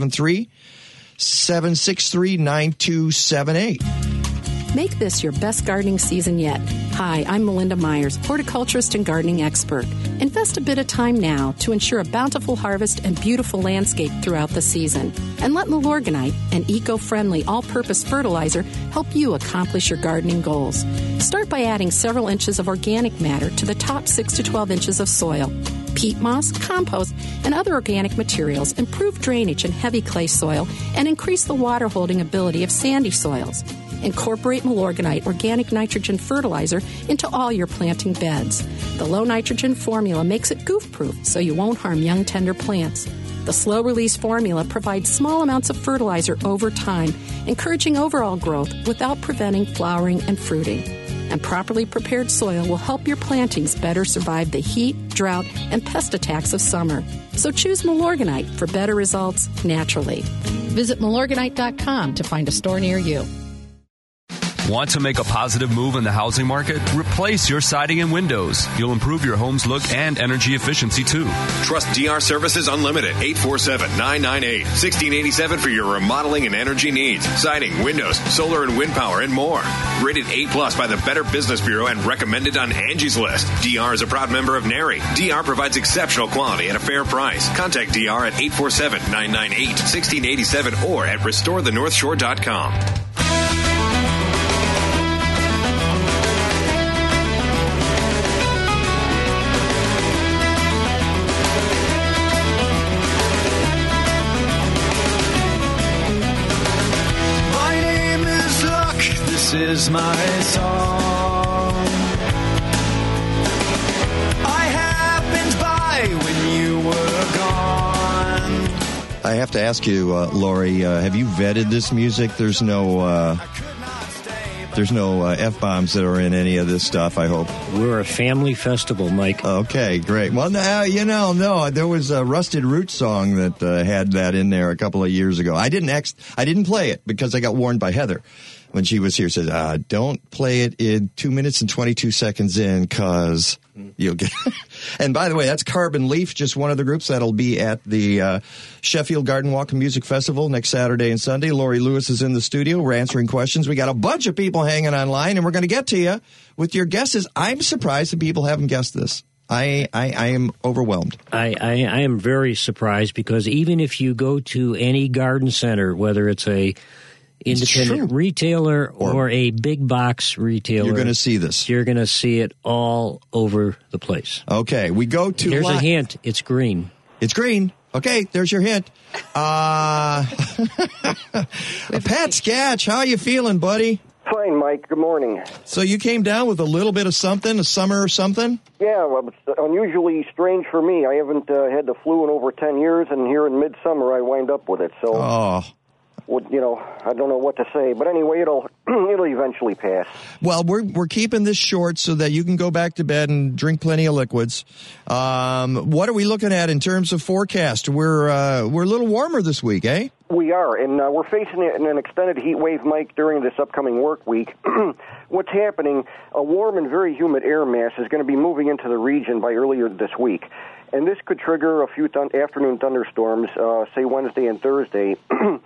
773-763-9278. Make this your best gardening season yet. Hi, I'm Melinda Myers, horticulturist and gardening expert. Invest a bit of time now to ensure a bountiful harvest and beautiful landscape throughout the season. And let Milorganite, an eco-friendly all-purpose fertilizer, help you accomplish your gardening goals. Start by adding several inches of organic matter to the top 6 to 12 inches of soil. Peat moss, compost, and other organic materials improve drainage in heavy clay soil and increase the water-holding ability of sandy soils. Incorporate Milorganite organic nitrogen fertilizer into all your planting beds. The low nitrogen formula makes it goof-proof so you won't harm young tender plants. The slow-release formula provides small amounts of fertilizer over time, encouraging overall growth without preventing flowering and fruiting. And properly prepared soil will help your plantings better survive the heat, drought, and pest attacks of summer. So choose Milorganite for better results naturally. Visit Milorganite.com to find a store near you. Want to make a positive move in the housing market? Replace your siding and windows. You'll improve your home's look and energy efficiency, too. Trust DR Services Unlimited, 847-998-1687 for your remodeling and energy needs. Siding, windows, solar and wind power, and more. Rated A+ by the Better Business Bureau and recommended on Angie's List. DR is a proud member of NARI. DR provides exceptional quality at a fair price. Contact DR at 847-998-1687 or at restorethenorthshore.com. This is my song. I happened by when you were gone. I have to ask you, Lori, have you vetted this music? There's no F-bombs that are in any of this stuff, I hope. We're a family festival, Mike. Okay, great. Well, now, no, there was a Rusted Roots song that had that in there a couple of years ago. I didn't play it because I got warned by Heather when she was here. Said, don't play it in 2 minutes and 22 seconds in because you'll get... And by the way, that's Carbon Leaf, just one of the groups that'll be at the Sheffield Garden Walk and Music Festival next Saturday and Sunday. Lori Lewis is in the studio. We're answering questions. We got a bunch of people hanging online, and we're going to get to you with your guesses. I'm surprised that people haven't guessed this. I am overwhelmed. I am very surprised because even if you go to any garden center, whether it's a independent retailer or a big box retailer, you're going to see this. You're going to see it all over the place. Okay, we go to... Here's a hint. It's green. It's green. Okay, there's your hint. Pat Sketch, how you feeling, buddy? Fine, Mike. Good morning. So you came down with a little bit of something, a summer or something? Yeah, well, it's unusually strange for me. I haven't had the flu in over 10 years, and here in midsummer I wind up with it. So, I don't know what to say. But anyway, it'll eventually pass. Well, we're keeping this short so that you can go back to bed and drink plenty of liquids. What are we looking at in terms of forecast? We're a little warmer this week, eh? We are, and we're facing an extended heat wave, Mike, during this upcoming work week. What's happening, a warm and very humid air mass is going to be moving into the region by earlier this week. And this could trigger a few afternoon thunderstorms, say Wednesday and Thursday.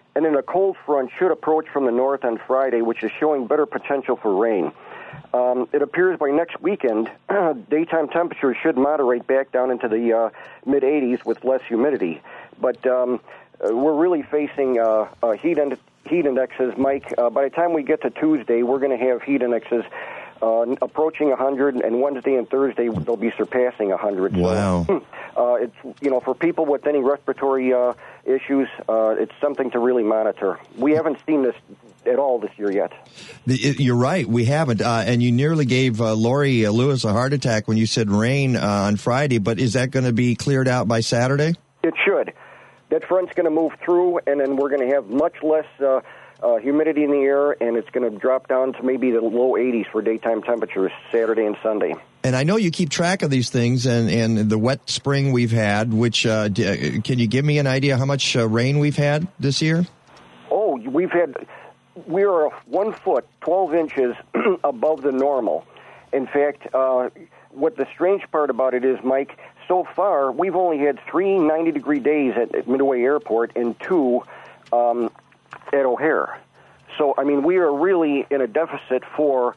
and then a cold front should approach from the north on Friday, which is showing better potential for rain. It appears by next weekend, daytime temperatures should moderate back down into the mid-80s with less humidity. But we're really facing heat indexes, Mike. By the time we get to Tuesday, we're going to have heat indexes approaching 100, and Wednesday and Thursday they'll be surpassing 100. Wow. So, it's for people with any respiratory issues, it's something to really monitor. We haven't seen this at all this year yet. You're right, we haven't. And you nearly gave Lori Lewis a heart attack when you said rain on Friday, but is that going to be cleared out by Saturday? It should. That front's going to move through, and then we're going to have much less humidity in the air, and it's going to drop down to maybe the low 80s for daytime temperatures Saturday and Sunday. And I know you keep track of these things, and the wet spring we've had, which can you give me an idea how much rain we've had this year? Oh, we are 1 foot, 12 inches above the normal. In fact, what the strange part about it is, Mike, so far we've only had 3 90-degree days at Midway Airport and 2 at O'Hare. So, I mean, we are really in a deficit for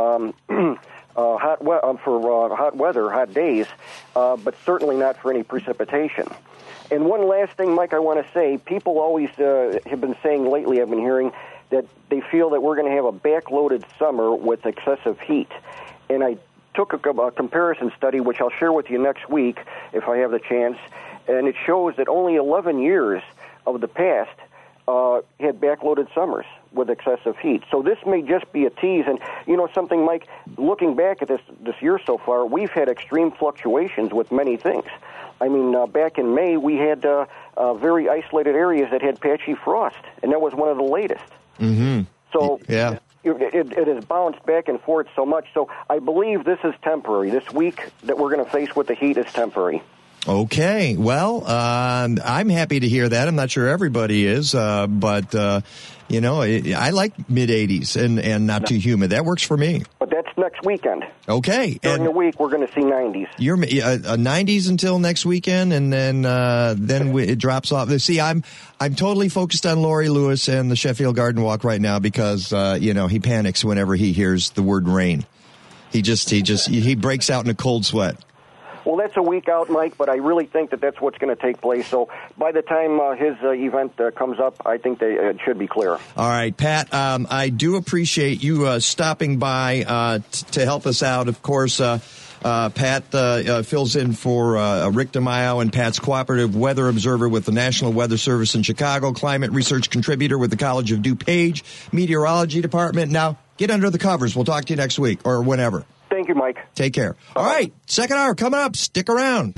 hot weather, hot days, but certainly not for any precipitation. And one last thing, Mike, I want to say, people always have been saying lately, I've been hearing, that they feel that we're going to have a backloaded summer with excessive heat. And I took a comparison study, which I'll share with you next week if I have the chance, and it shows that only 11 years of the past had backloaded summers with excessive heat. So this may just be a tease. And, something, Mike, looking back at this year so far, we've had extreme fluctuations with many things. I mean, back in May, we had very isolated areas that had patchy frost, and that was one of the latest. Mm-hmm. So yeah. It has bounced back and forth so much. So I believe this is temporary. This week that we're going to face with the heat is temporary. Okay. Well, I'm happy to hear that. I'm not sure everybody is, but I like mid-80s and not too humid. That works for me. But that's next weekend. Okay. During the week, we're going to see 90s. You're 90s until next weekend, and then it drops off. See, I'm totally focused on Lori Lewis and the Sheffield Garden Walk right now because he panics whenever he hears the word rain. He breaks out in a cold sweat. Well, that's a week out, Mike, but I really think that that's what's going to take place. So by the time his event comes up, I think it should be clear. All right, Pat, I do appreciate you stopping by to help us out. Of course, Pat fills in for Rick DeMaio, and Pat's cooperative weather observer with the National Weather Service in Chicago, climate research contributor with the College of DuPage Meteorology Department. Now, get under the covers. We'll talk to you next week or whenever. Thank you, Mike. Take care. All right, second hour coming up. Stick around.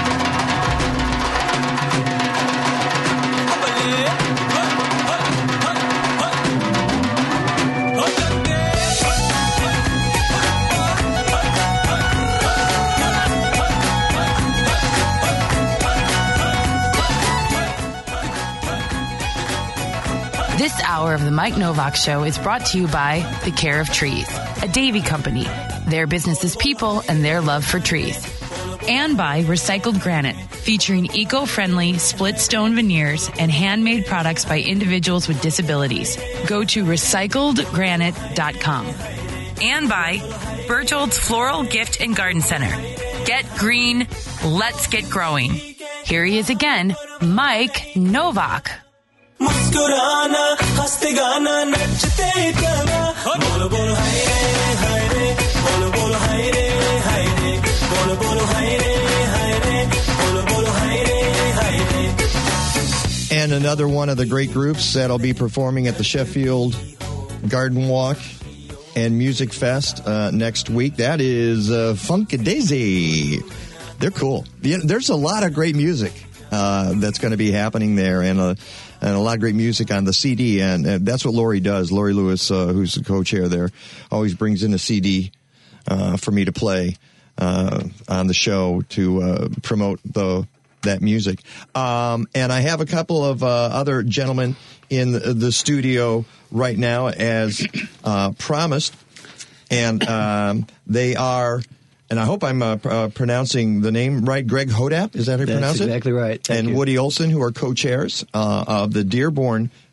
This hour of the Mike Novak Show is brought to you by The Care of Trees, a Davy company. Their business is people and their love for trees. And by Recycled Granite, featuring eco-friendly split stone veneers and handmade products by individuals with disabilities. Go to recycledgranite.com. And by Berthold's Floral Gift and Garden Center. Get green, let's get growing. Here he is again, Mike Novak. मुस्कुराना हंसते गाना नचते गाना बोलो बोलो हाय रे बोलो बोलो हाय रे बोलो बोलो हाय रे बोलो बोलो हाय रे. And another one of the great groups that'll be performing at the Sheffield Garden Walk and Music Fest next week. That is Funkadesi. They're cool. There's a lot of great music that's going to be happening there, and a lot of great music on the CD, and that's what Lori does. Lori Lewis, who's the co-chair there, always brings in a CD for me to play on the show to promote that music. And I have a couple of other gentlemen in the studio right now, as promised, and they are. And I hope I'm pronouncing the name right. Greg Hodap, is that how you pronounce it? That's exactly right. Thank and you. Woody Olson, who are co-chairs of the Dearborn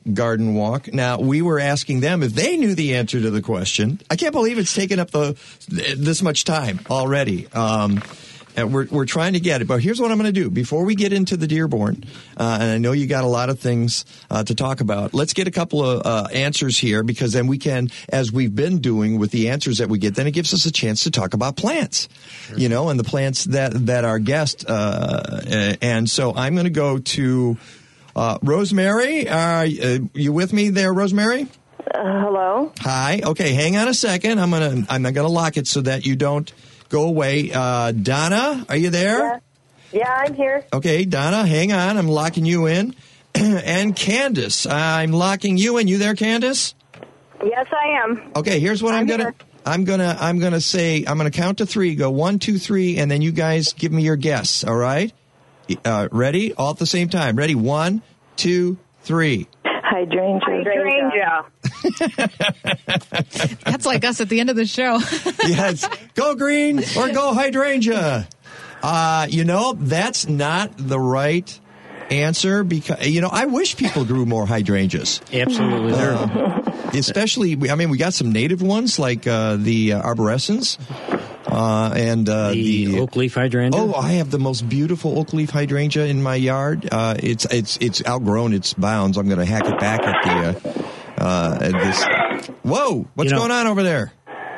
garden walk. Now, we were asking them if they knew the answer to the question. I can't believe it's taken up this much time already. And we're trying to get it. But here's what I'm going to do. Before we get into the Dearborn, and I know you got a lot of things to talk about, let's get a couple of answers here, because then we can, as we've been doing with the answers that we get, then it gives us a chance to talk about plants, you know, and the plants that our guest. And so I'm going to go to Rosemary. Are you with me there, Rosemary? Hello. Hi. Okay, hang on a second. I'm not gonna lock it so that you don't go away. Donna, are you there? Yeah, I'm here. Okay, Donna, hang on. I'm locking you in. And Candace, I'm locking you in. You there, Candace? Yes, I am. Okay, here's what I'm gonna say. I'm gonna count to 3. Go 1, 2, 3, and then you guys give me your guess. All right? Ready? All at the same time. Ready? 1, 2, 3. Hydrangea. That's like us at the end of the show. Yes. Go green or go hydrangea. You know, that's not the right answer, because, you know, I wish people grew more hydrangeas. Absolutely. Especially, we got some native ones like the arborescens. And the oak leaf hydrangea. Oh, I have the most beautiful oak leaf hydrangea in my yard. It's outgrown its bounds. I'm going to hack it back at this. Whoa! What's going on over there?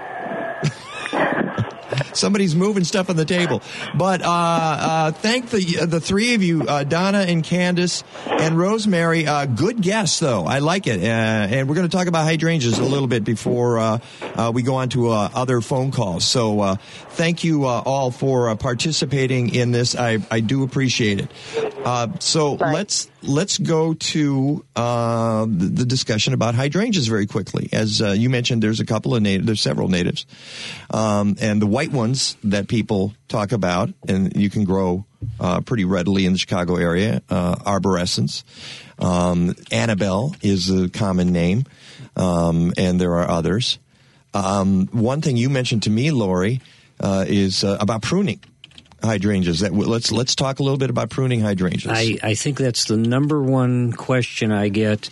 Somebody's moving stuff on the table. But thank the three of you, Donna and Candace and Rosemary. Good guess, though. I like it. And we're going to talk about hydrangeas a little bit before we go on to other phone calls. So thank you all for participating in this. I do appreciate it. So let's go to the discussion about hydrangeas very quickly. As you mentioned, there's a couple of there's several natives, and the white ones that people talk about, and you can grow pretty readily in the Chicago area. Arborescens, Annabelle is a common name, and there are others. One thing you mentioned to me, Lori, is about pruning hydrangeas. Let's talk a little bit about pruning hydrangeas. I think that's the number one question I get.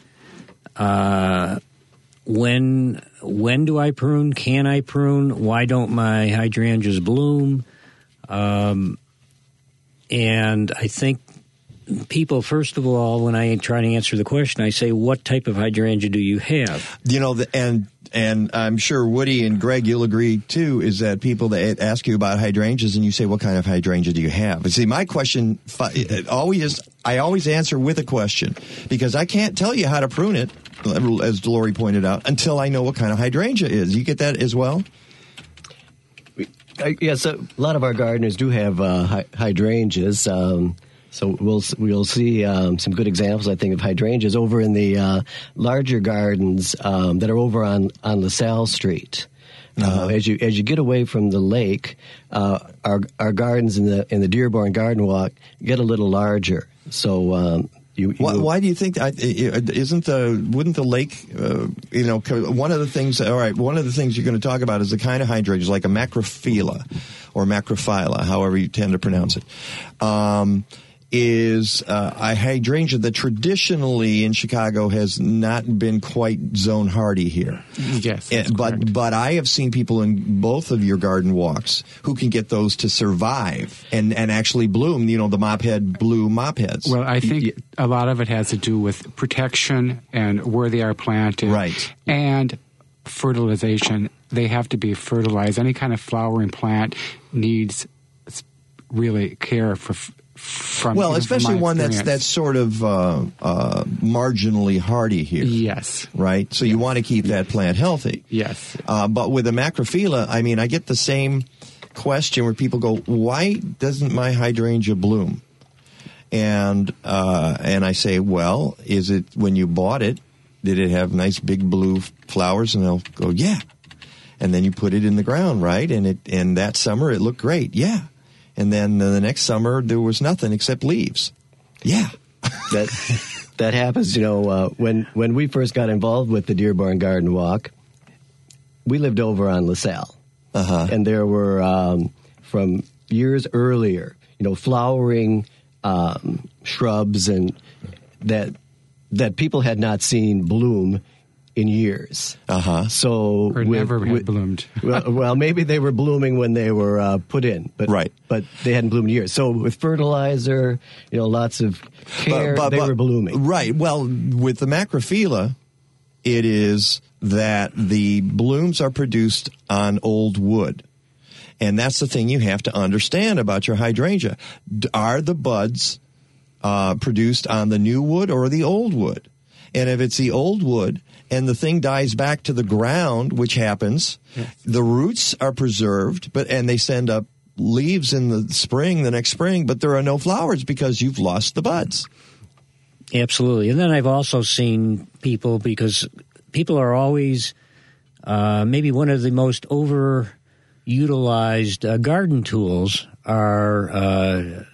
When do I prune? Can I prune? Why don't my hydrangeas bloom? And I think people, first of all, when I try to answer the question, I say, what type of hydrangea do you have? You know, and I'm sure Woody and Greg, you'll agree too, is that people that ask you about hydrangeas and you say, what kind of hydrangea do you have? But see, my question I always answer with a question, because I can't tell you how to prune it, as Lori pointed out, until I know what kind of hydrangea is. You get that as well? Yes, a lot of our gardeners do have hydrangeas. So we'll see some good examples, I think, of hydrangeas over in the larger gardens that are over on LaSalle Street. As you get away from the lake, our gardens in the Dearborn Garden Walk get a little larger. So why do you think wouldn't the lake? One of the things you're going to talk about is the kind of hydrangeas like a macrophylla or macrophylla, however you tend to pronounce it. Is a hydrangea that traditionally in Chicago has not been quite zone hardy here. Yes, but I have seen people in both of your garden walks who can get those to survive and actually bloom. You know, the mophead blue mopheads. Well, I think a lot of it has to do with protection and where they are planted, right, and fertilization. They have to be fertilized. Any kind of flowering plant needs really care especially one that's sort of marginally hardy here. Yes. Right? So you want to keep that plant healthy. Yes. But with a macrophylla, I get the same question where people go, why doesn't my hydrangea bloom? And I say, well, is it when you bought it, did it have nice big blue flowers? And they'll go, yeah. And then you put it in the ground, right? And that summer it looked great. Yeah. And then the next summer, there was nothing except leaves. Yeah. That happens, when we first got involved with the Dearborn Garden Walk, we lived over on LaSalle. And there were, from years earlier, flowering shrubs and that that people had not seen bloom in years. So Or never had bloomed. well, maybe they were blooming when they were put in, but but they hadn't bloomed in years. So with fertilizer, lots of care, they were blooming. Right. Well, with the macrophylla, it is that the blooms are produced on old wood. And that's the thing you have to understand about your hydrangea. Are the buds produced on the new wood or the old wood? And if it's the old wood and the thing dies back to the ground, which happens, the roots are preserved, and they send up leaves in the next spring, but there are no flowers because you've lost the buds. Absolutely. And then I've also seen because people are always maybe one of the most overutilized garden tools are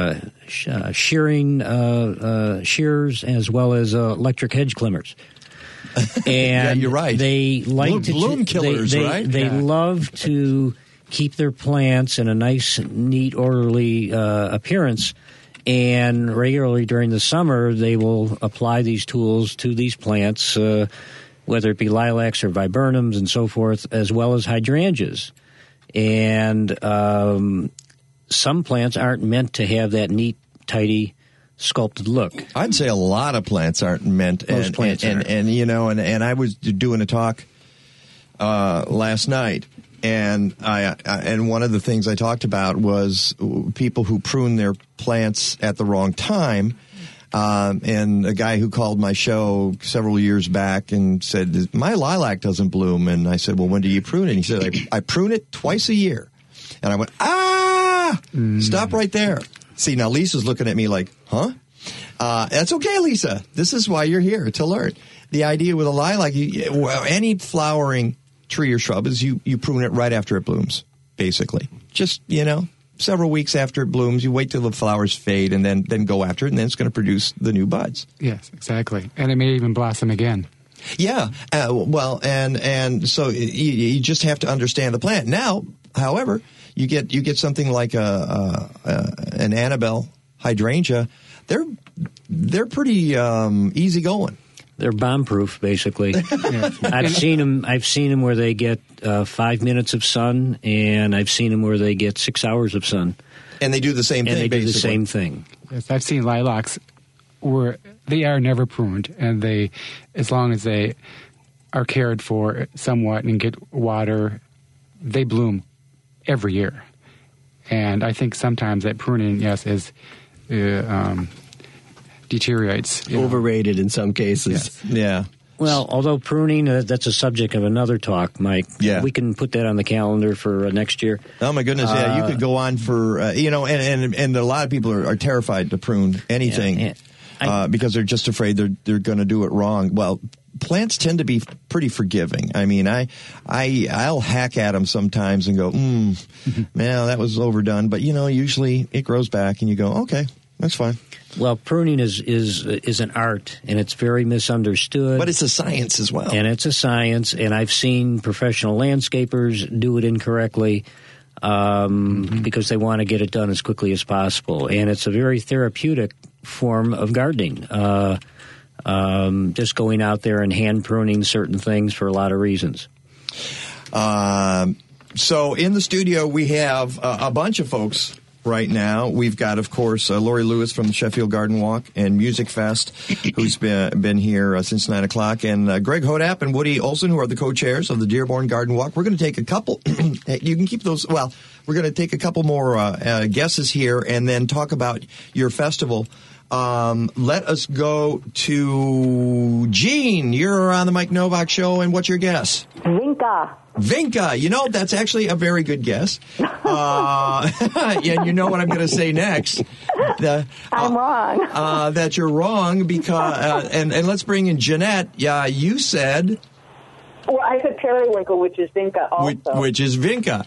shears as well as electric hedge clippers. And you're right. They like bloom killers, right? They love to keep their plants in a nice, neat, orderly appearance. And regularly during the summer, they will apply these tools to these plants, whether it be lilacs or viburnums and so forth, as well as hydrangeas. And some plants aren't meant to have that neat, tidy, sculpted look. I'd say a lot of plants aren't meant. Most plants aren't. And I was doing a talk last night, and one of the things I talked about was people who prune their plants at the wrong time. And a guy who called my show several years back and said, my lilac doesn't bloom. And I said, well, when do you prune it? And he said, I prune it twice a year. And I went, stop right there. See, now Lisa's looking at me like, huh? That's okay, Lisa. This is why you're here, to learn. The idea with a lilac, any flowering tree or shrub is you prune it right after it blooms, basically. Just, several weeks after it blooms, you wait till the flowers fade and then go after it, and then it's going to produce the new buds. Yes, exactly. And it may even blossom again. Yeah. And so you just have to understand the plant. Now, however, you get something like an Annabelle hydrangea. They're pretty easy going. They're bomb-proof, basically. I've seen them where they get 5 minutes of sun, and I've seen them where they get 6 hours of sun. And they do the same thing, basically. Do the same thing. Yes, I've seen lilacs where they are never pruned, and as long as they are cared for somewhat and get water, they bloom every year. And I think sometimes that pruning, is deteriorates. Overrated in some cases. Yes. Yeah. Well, although pruning, that's a subject of another talk, Mike. Yeah. We can put that on the calendar for next year. Oh, my goodness, yeah. You could go on for, and a lot of people are terrified to prune anything because they're just afraid they're going to do it wrong. Well, plants tend to be pretty forgiving. I mean, I'll hack at them sometimes and go, man, that was overdone. But, usually it grows back and you go, okay, that's fine. Well, pruning is an art, and it's very misunderstood. But it's a science as well. And it's a science, and I've seen professional landscapers do it incorrectly because they want to get it done as quickly as possible. And it's a very therapeutic form of gardening, just going out there and hand pruning certain things for a lot of reasons. So in the studio, we have a bunch of folks right now. We've got, of course, Lori Lewis from the Sheffield Garden Walk and Music Fest, who's been here since 9 o'clock, and Greg Hodap and Woody Olson, who are the co-chairs of the Dearborn Garden Walk. We're going to take a couple, you can keep those, we're going to take a couple more guesses here and then talk about your festival. Let us go to Gene. You're on the Mike Novak Show, and what's your guess? Vinca. That's actually a very good guess. And you know what I'm going to say next. I'm wrong. That you're wrong because, and let's bring in Jeanette. Yeah, you said. Well, I said periwinkle, which is Vinca also. Which is Vinca.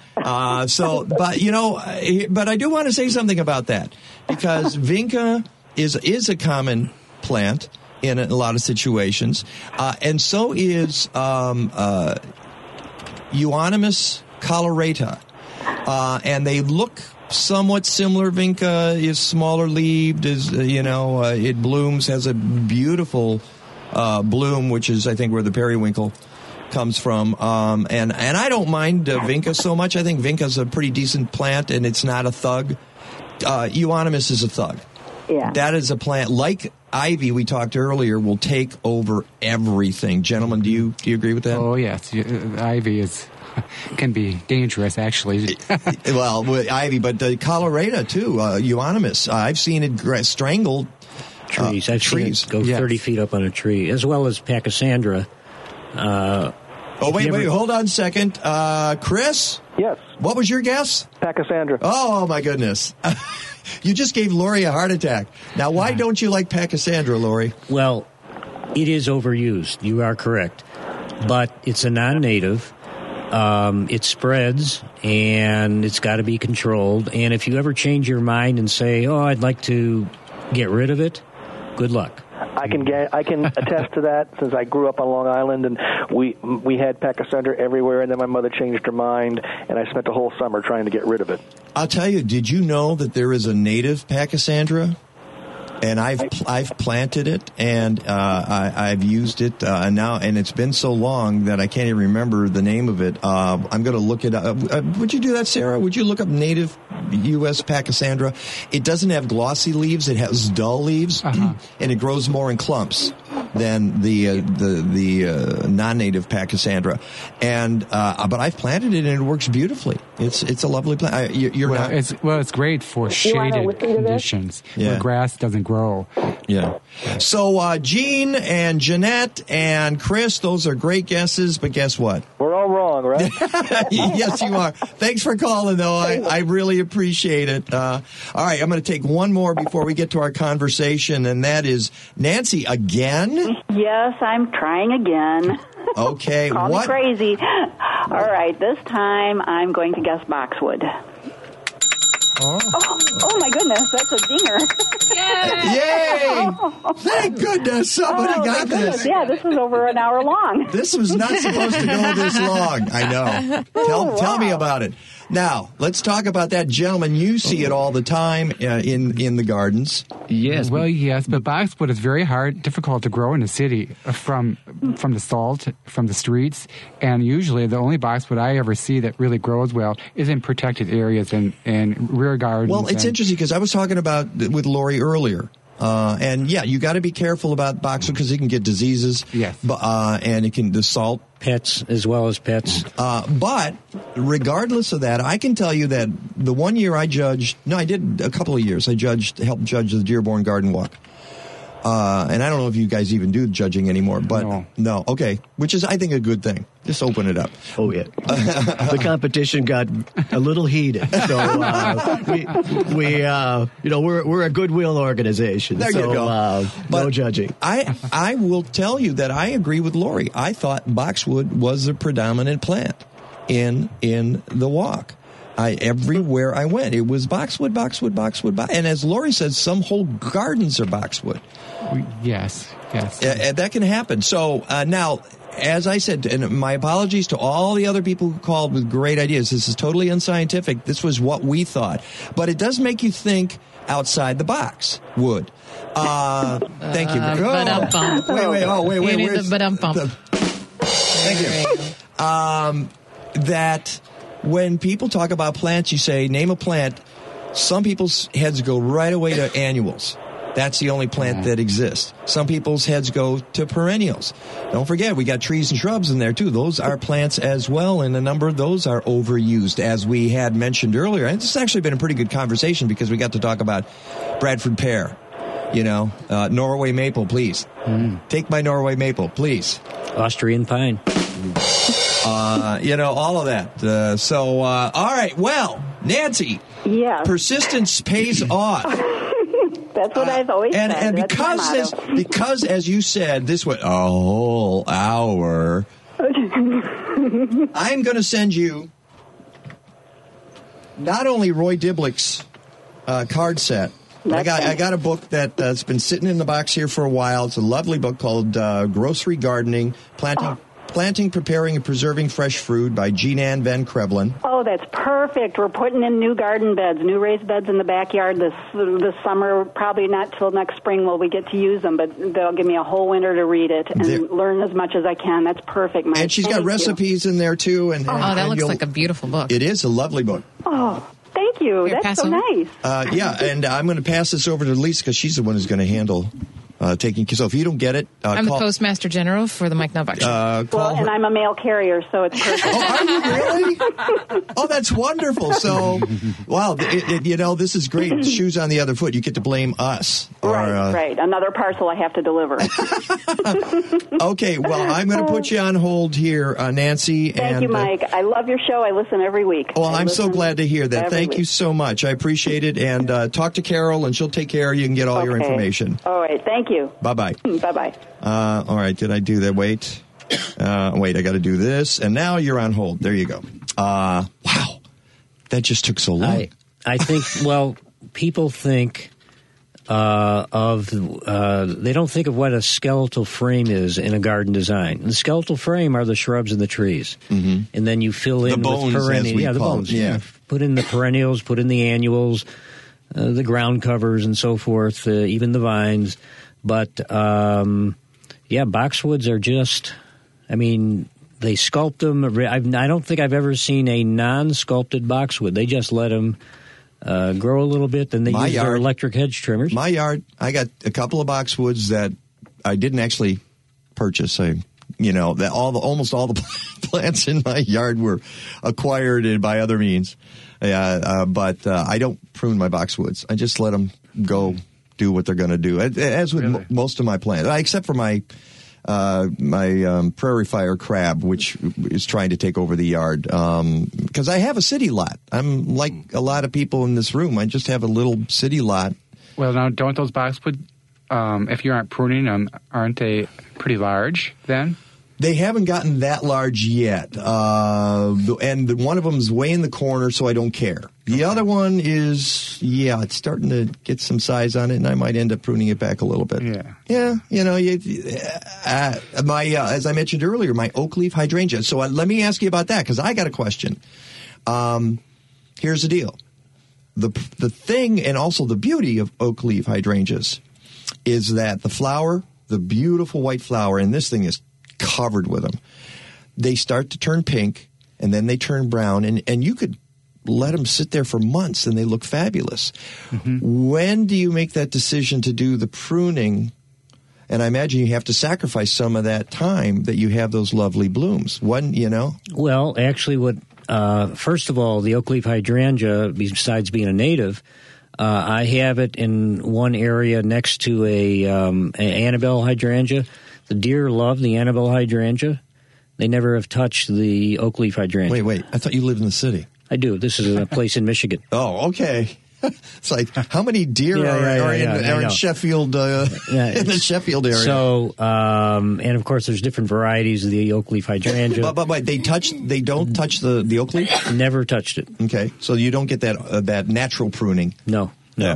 But I do want to say something about that because Vinca is a common plant in a lot of situations, and so is Euonymus colorata, and they look somewhat similar. Vinca is smaller leaved, it blooms, has a beautiful bloom, which is, I think, where the periwinkle comes from. And I don't mind Vinca so much. I think Vinca's a pretty decent plant, and it's not a thug. Euonymus is a thug. Yeah. That is a plant, like ivy we talked earlier, will take over everything. Gentlemen, do you agree with that? Oh, yes. Ivy can be dangerous, actually. Well, with ivy, but the Colorado, too, Euonymus. I've seen it strangle trees. I've seen it go 30 feet up on a tree, as well as Pachysandra. Wait, hold on a second. Chris? Yes. What was your guess? Pachysandra. Oh, my goodness. You just gave Lori a heart attack. Now, why don't you like Pachysandra, Lori? Well, it is overused. You are correct. But it's a non-native. It spreads, and it's got to be controlled. And if you ever change your mind and say, I'd like to get rid of it, good luck. I can attest to that, since I grew up on Long Island, and we had Pachysandra everywhere, and then my mother changed her mind, and I spent the whole summer trying to get rid of it. I'll tell you, did you know that there is a native Pachysandra? And I've planted it, and I've used it now, and it's been so long that I can't even remember the name of it. I'm going to look it up. Would you do that, Sarah? Would you look up native U.S. Pachysandra? It doesn't have glossy leaves; it has dull leaves, and it grows more in clumps than the non-native Pachysandra. And but I've planted it, and it works beautifefully. It's a lovely plant. It's great for shaded conditions where grass doesn't grow. Yeah. So Gene and Jeanette and Chris, those are great guesses, but guess what? We're all wrong, right? Yes, you are. Thanks for calling, though. I really appreciate it. All right, I'm going to take one more before we get to our conversation, and that is Nancy again. Yes, I'm trying again. Okay. Call me crazy. All right, this time I'm going to guess boxwood. Oh my goodness, that's a dinger. Yay! Thank goodness somebody got this. Yeah, this was over an hour long. This was not supposed to go this long. I know. Tell me about it. Now, let's talk about that. Gentlemen, you see it all the time in the gardens. Yes. Well, yes, but boxwood is very difficult to grow in the city from the salt, from the streets, and usually the only boxwood I ever see that really grows well is in protected areas and rear gardens. Well, it's interesting because I was talking about with Lori earlier. And you got to be careful about boxwood because it can get diseases. Yes. And it can, the salt. Pets as well as pets. But regardless of that, I can tell you that the one year I did a couple of years. I helped judge the Dearborn Garden Walk. And I don't know if you guys even do judging anymore, but no. Okay. Which is, I think, a good thing. Just open it up. Oh, yeah. The competition got a little heated. So, we're a goodwill organization. There you go. No judging. I will tell you that I agree with Lori. I thought boxwood was the predominant plant in the walk. Everywhere I went, it was boxwood. And as Lori says, some whole gardens are boxwood. Yes. That can happen. So now, as I said, and my apologies to all the other people who called with great ideas. This is totally unscientific. This was what we thought. But it does make you think outside the box. Wood. Thank you. Wait. Wait. You need the ba-dum-bump. Thank you. That when people talk about plants, you say, name a plant. Some people's heads go right away to annuals. That's the only plant that exists. Some people's heads go to perennials. Don't forget, we got trees and shrubs in there, too. Those are plants as well, and a number of those are overused, as we had mentioned earlier. And this has actually been a pretty good conversation because we got to talk about Bradford pear, Norway maple, please. Take my Norway maple, please. Austrian pine. All of that. All right, well, Nancy. Yeah. Persistence pays off. That's what I've always said. And because, as you said, this went a whole hour, I'm going to send you not only Roy Diblick's card set. I got a book that's been sitting in the box here for a while. It's a lovely book called Grocery Gardening, Planting Planting, Preparing, and Preserving Fresh Fruit by Jean-Ann Van Krevlin. Oh, that's perfect. We're putting in new garden beds, new raised beds in the backyard this summer. Probably not till next spring will we get to use them, but they'll give me a whole winter to read it and learn as much as I can. That's perfect, Mike. And she's got recipes in there, too. And that looks like a beautiful book. It is a lovely book. Oh, thank you. Here, That's so nice. And I'm going to pass this over to Lisa because she's the one who's going to handle taking. So if you don't get it, I'm the Postmaster General for the Mike Novak Show. And I'm a mail carrier, so it's perfect. Are you really? Oh, that's wonderful. So, wow, this is great. Shoes on the other foot. You get to blame us. Right. Another parcel I have to deliver. Okay, well, I'm going to put you on hold here, Nancy. Thank you, Mike. I love your show. I listen every week. Well, I'm so glad to hear that. Thank you so much. I appreciate it. And talk to Carol, and she'll take care of you and get all your information. All right. Thank you. Bye-bye. Bye-bye. All right. Did I do that? Wait, I got to do this. And now you're on hold. There you go. Wow. That just took so long. I think, people think they don't think of what a skeletal frame is in a garden design. The skeletal frame are the shrubs and the trees. Mm-hmm. And then you fill in the bones, with perennials. Yeah, the bones. Yeah. Put in the perennials, put in the annuals, the ground covers and so forth, even the vines. But, boxwoods are just, they sculpt them. I don't think I've ever seen a non-sculpted boxwood. They just let them grow a little bit, then they use their electric hedge trimmers. My yard, I got a couple of boxwoods that I didn't actually purchase. Almost all the plants in my yard were acquired by other means. But I don't prune my boxwoods. I just let them go do what they're going to do, as with most of my plants, except for my prairie fire crab, which is trying to take over the yard. Because I have a city lot. I'm like a lot of people in this room. I just have a little city lot. Well, now, don't those boxwood, if you aren't pruning them, aren't they pretty large then? They haven't gotten that large yet. And one of them is way in the corner, so I don't care. The other one is, it's starting to get some size on it, and I might end up pruning it back a little bit. Yeah. As I mentioned earlier, my oak leaf hydrangea. So let me ask you about that, because I got a question. Here's the deal. The thing, and also the beauty of oak leaf hydrangeas, is that the flower, the beautiful white flower, and this thing is covered with them, they start to turn pink, and then they turn brown, and you could let them sit there for months, and they look fabulous. Mm-hmm. When do you make that decision to do the pruning? And I imagine you have to sacrifice some of that time that you have those lovely blooms. When, Well, actually, first of all, the oak leaf hydrangea, besides being a native, I have it in one area next to an Annabelle hydrangea. The deer love the Annabelle hydrangea. They never have touched the oak leaf hydrangea. Wait. I thought you lived in the city. I do. This is a place in Michigan. Oh, okay. It's like, how many deer are in Sheffield, in the Sheffield area? So, and of course, there's different varieties of the oak leaf hydrangea. But they don't touch the oak leaf? Never touched it. Okay. So you don't get that natural pruning? No.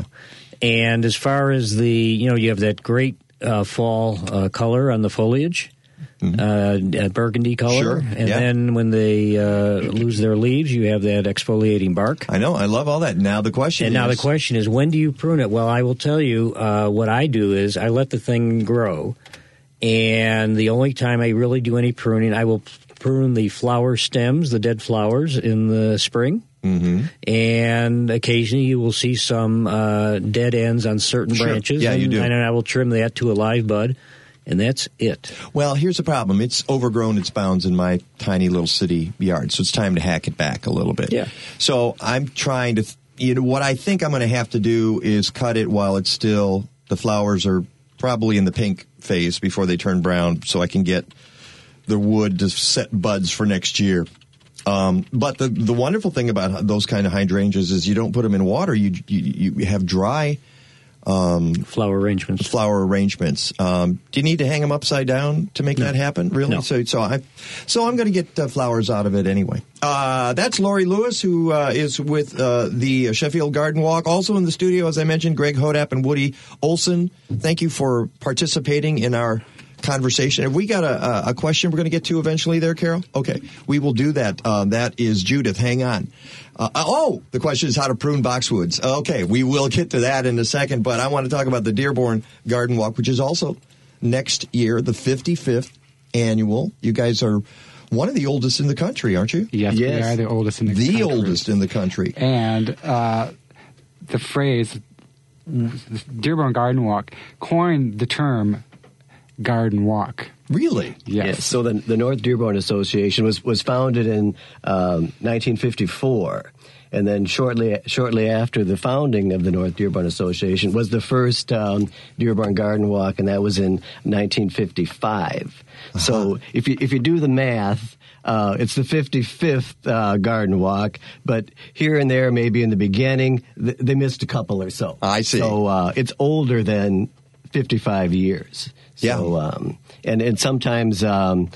And as far as you have that great fall color on the foliage. Mm-hmm. Burgundy color. Sure. And then when they lose their leaves, you have that exfoliating bark. I know. I love all that. Now the question is, when do you prune it? Well, I will tell you what I do is I let the thing grow. And the only time I really do any pruning, I will prune the flower stems, the dead flowers, in the spring. Mm-hmm. And occasionally you will see some dead ends on certain branches. Yeah, you do. And I will trim that to a live bud. And that's it. Well, here's the problem. It's overgrown its bounds in my tiny little city yard, so it's time to hack it back a little bit. Yeah. So I'm trying to, what I think I'm going to have to do is cut it while it's still, the flowers are probably in the pink phase before they turn brown, so I can get the wood to set buds for next year. But the wonderful thing about those kind of hydrangeas is you don't put them in water. You have dry flower arrangements. Do you need to hang them upside down to make that happen? Really? No. So I'm going to get flowers out of it anyway. That's Lori Lewis, who is with the Sheffield Garden Walk. Also in the studio, as I mentioned, Greg Hodap and Woody Olson. Thank you for participating in our conversation. Have we got a question we're going to get to eventually there, Carol? Okay, we will do that. That is Judith. Hang on. The question is how to prune boxwoods. Okay, we will get to that in a second, but I want to talk about the Dearborn Garden Walk, which is also next year, the 55th annual. You guys are one of the oldest in the country, aren't you? Yes, we are the oldest in the country. The oldest in the country. And the phrase Dearborn Garden Walk coined the term garden walk. Really? Yes. So the North Dearborn Association was founded in 1954. And then shortly after the founding of the North Dearborn Association was the first Dearborn Garden Walk, and that was in 1955. So if you do the math, it's the 55th Garden Walk, but here and there, maybe in the beginning, they missed a couple or so. I see. So it's older than 55 years. So, and sometimes, kind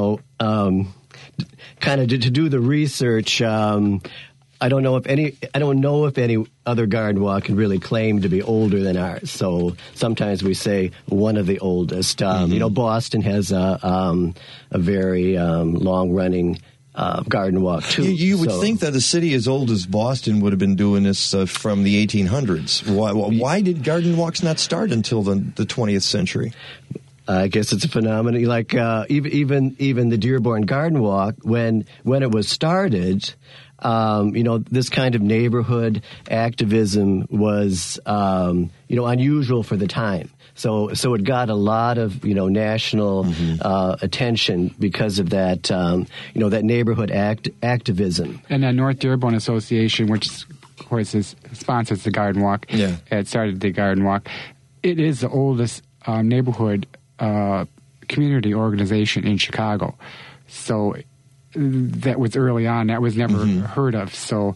of to do the research, I don't know if any other garden walk can really claim to be older than ours. So sometimes we say one of the oldest. Boston has a very long-running garden walk too. You would think that a city as old as Boston would have been doing this from the 1800s. Why did garden walks not start until the 20th century? I guess it's a phenomenon. Like even the Dearborn Garden Walk, when it was started, this kind of neighborhood activism was unusual for the time. So it got a lot of national attention because of that that neighborhood activism. And the North Dearborn Association, which of course sponsors the Garden Walk, it started the Garden Walk. It is the oldest neighborhood community organization in Chicago. So that was early on. That was never heard of. So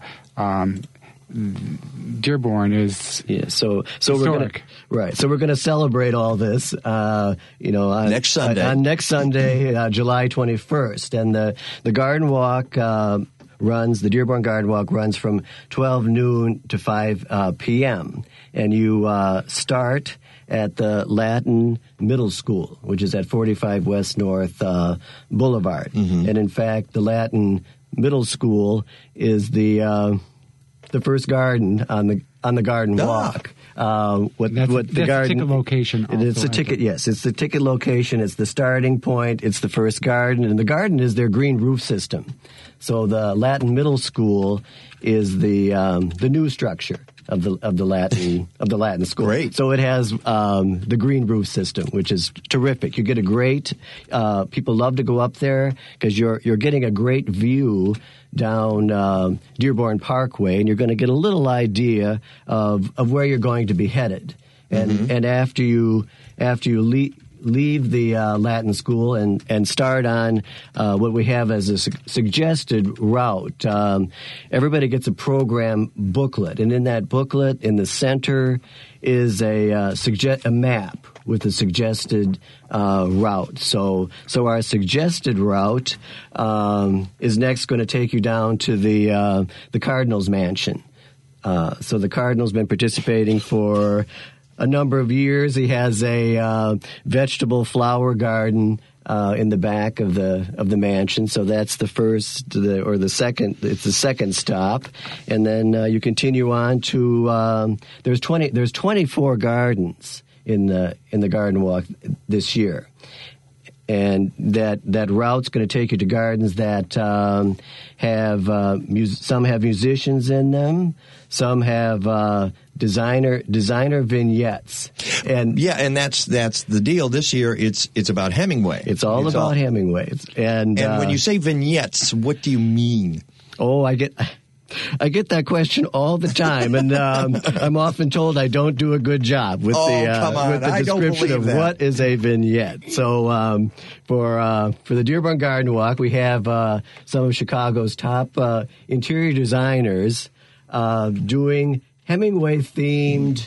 Dearborn is So historic. we're gonna celebrate all this. On next Sunday. On next Sunday, July 21st, and the Garden Walk the Dearborn Garden Walk runs from 12 noon to 5 p.m. And you start at the Latin Middle School, which is at 45 West North Boulevard. And in fact, the Latin Middle School is the first garden on the Garden Walk. That's the ticket location. It's a ticket. Yes, it's the ticket location. It's the starting point. It's the first garden, and the garden is their green roof system. So the Latin Middle School is the new structure of the Latin school. Great. So it has the green roof system, which is terrific. You get a great. People love to go up there because you're getting a great view down Dearborn Parkway, and you're going to get a little idea of where you're going to be headed. And after you leave the Latin school and start on what we have as a suggested route, everybody gets a program booklet, and in that booklet, in the center, is a map with a suggested route. So our suggested route is next going to take you down to the Cardinals Mansion. So the Cardinal's been participating for a number of years. He has a vegetable flower garden in the back of the mansion. So that's the first or the second. It's the second stop, and then you continue on to there's 24 gardens in the Garden Walk this year. And that route's going to take you to gardens that have some have musicians in them, some have designer vignettes, and that's the deal. This year it's about Hemingway. It's all about Hemingway. And when you say vignettes, what do you mean? Oh, I get that question all the time, and I'm often told I don't do a good job with the description of what is a vignette. So for the Dearborn Garden Walk, we have some of Chicago's top interior designers doing Hemingway-themed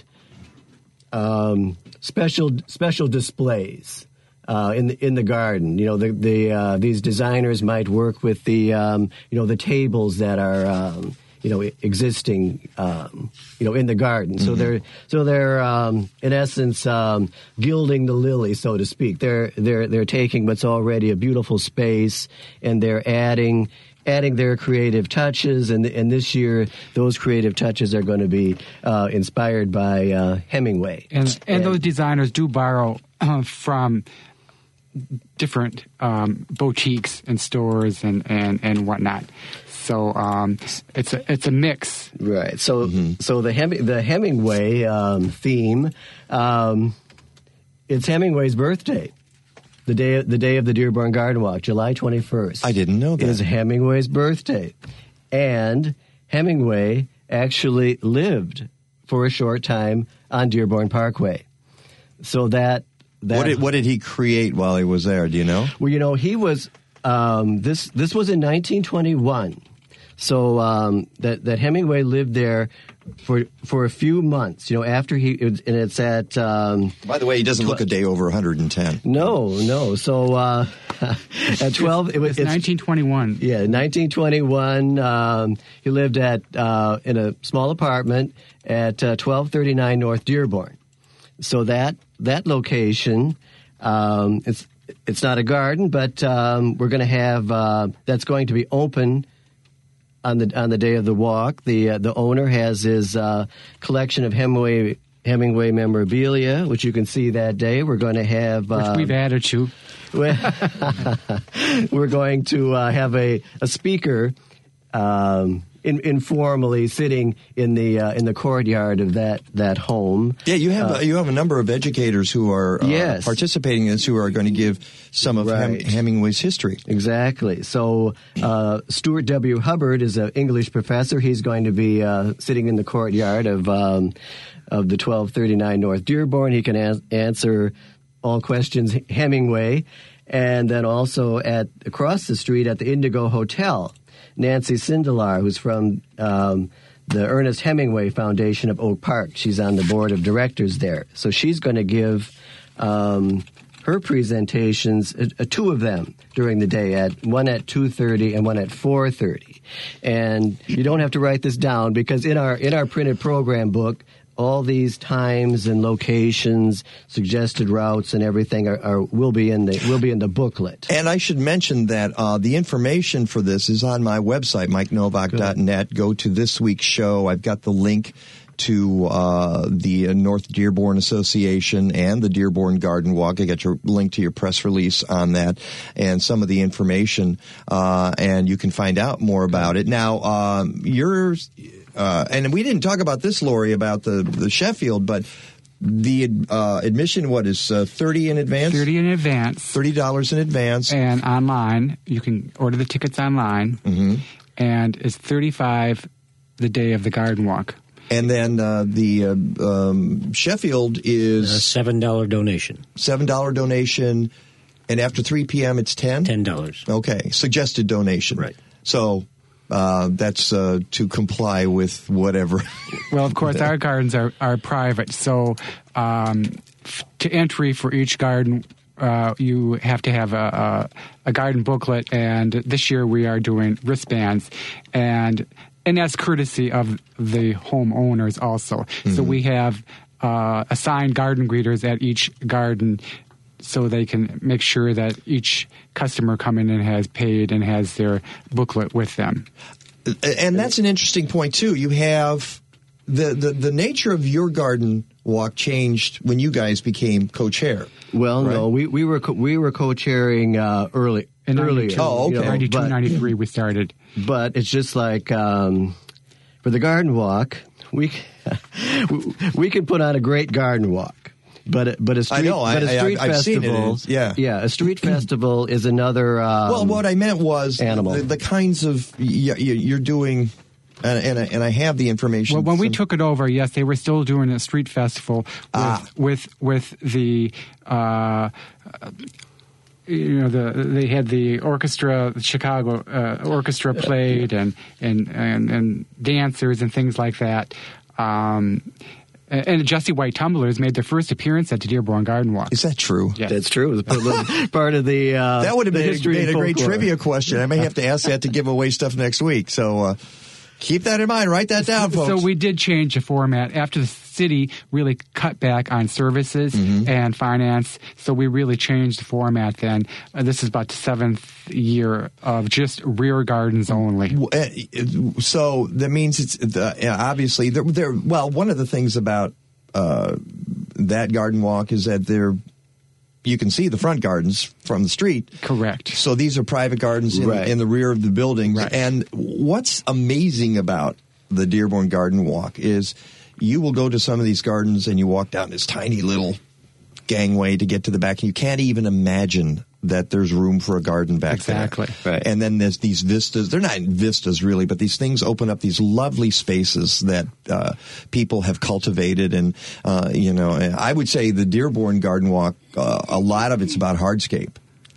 special displays. In the garden, these designers might work with the the tables that are existing, in the garden. So they're in essence gilding the lily, so to speak. They're taking what's already a beautiful space and they're adding their creative touches, and this year those creative touches are going to be inspired by Hemingway. And those designers do borrow from different boutiques and stores and whatnot. So it's a mix, right? So the Hemingway theme, it's Hemingway's birthday. The day of the Dearborn Garden Walk, July 21st. I didn't know that. Is Hemingway's birthday, and Hemingway actually lived for a short time on Dearborn Parkway. So that what did he create while he was there? Do you know? Well, he was. This was in 1921. So that Hemingway lived there for a few months, after and it's at. By the way, he doesn't look a day over 110. No. So at 12, it's 1921. Yeah, 1921. He lived at in a small apartment at 1239 North Dearborn. So that location, it's not a garden, but we're going to have that's going to be open on the day of the walk. The owner has his collection of Hemingway memorabilia, which you can see that day. We're going to have which we've added to. We're going to have a speaker informally sitting in the courtyard of that home. Yeah, you have a number of educators who are participating in this, who are going to give some of Hemingway's history. Exactly. So Stuart W. Hubbard is an English professor. He's going to be sitting in the courtyard of the 1239 North Dearborn. He can answer all questions Hemingway, and then also across the street at the Indigo Hotel, Nancy Sindelar, who's from the Ernest Hemingway Foundation of Oak Park. She's on the board of directors there. So she's going to give her presentations, two of them during the day, one at 2:30 and one at 4:30. And you don't have to write this down, because in our printed program book, all these times and locations, suggested routes, and everything will be in the booklet. And I should mention that the information for this is on my website, MikeNovak.net. Go to this week's show. I've got the link to the North Dearborn Association and the Dearborn Garden Walk. I got your link to your press release on that and some of the information, and you can find out more about it. Now, and we didn't talk about this, Lori, about the Sheffield, but the admission, is $30 in advance? $30 in advance. $30 in advance. And online, you can order the tickets online, and it's $35 the day of the garden walk. And then the Sheffield is a $7 donation. $7 donation, and after 3 p.m. it's $10? $10. Okay, suggested donation. Right. So that's to comply with whatever. Well, of course, our gardens are private, so to entry for each garden, you have to have a garden booklet, and this year we are doing wristbands, and that's courtesy of the homeowners also. So we have assigned garden greeters at each garden, so they can make sure that each customer coming in has paid and has their booklet with them. And that's an interesting point, too. You have the nature of your garden walk changed when you guys became co-chair. Well, right? No, we were co-chairing earlier. Oh, okay. 92, 93 we started. But it's just like for the garden walk, we can put on a great garden walk. But a street festival, a street festival is another. Well, what I meant was animal. The kinds of you're doing, and I have the information. Well, when we took it over, yes, they were still doing a street festival with the. They had the orchestra, the Chicago orchestra played, and dancers and things like that. And Jesse White Tumblers made their first appearance at the Dearborn Garden Walk. Is that true? Yes. That's true. It was part of the that would have made a great folklore. trivia question. I may have to ask that to give away stuff next week. So Keep that in mind. Write that down, folks. So we did change the format after the city really cut back on services and finance. So we really changed the format then. This is about the 7th year of just rear gardens only. So that means it's obviously well, one of the things about that garden walk is that you can see the front gardens from the street. Correct. So these are private gardens in the rear of the buildings. Right. And what's amazing about the Dearborn Garden Walk is you will go to some of these gardens and you walk down this tiny little gangway to get to the back, and you can't even imagine that there's room for a garden back there. Exactly. Right. And then there's these vistas. They're not vistas really, but these things open up these lovely spaces that people have cultivated. And, I would say the Dearborn Garden Walk, a lot of it's about hardscape.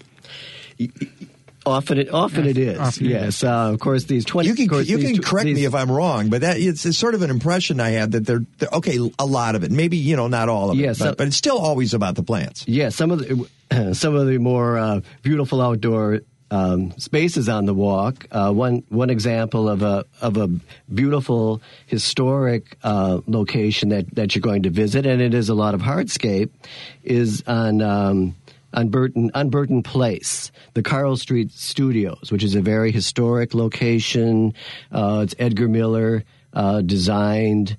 Often it is. Yes. Of course, these 20. You can correct me if I'm wrong, but it's sort of an impression I have that they're okay. A lot of it, maybe not all of it, but it's still always about the plants. Yeah, some of the more beautiful outdoor spaces on the walk. One example of a beautiful historic location that you're going to visit, and it is a lot of hardscape, is on Burton Place, the Carl Street Studios, which is a very historic location. It's Edgar Miller designed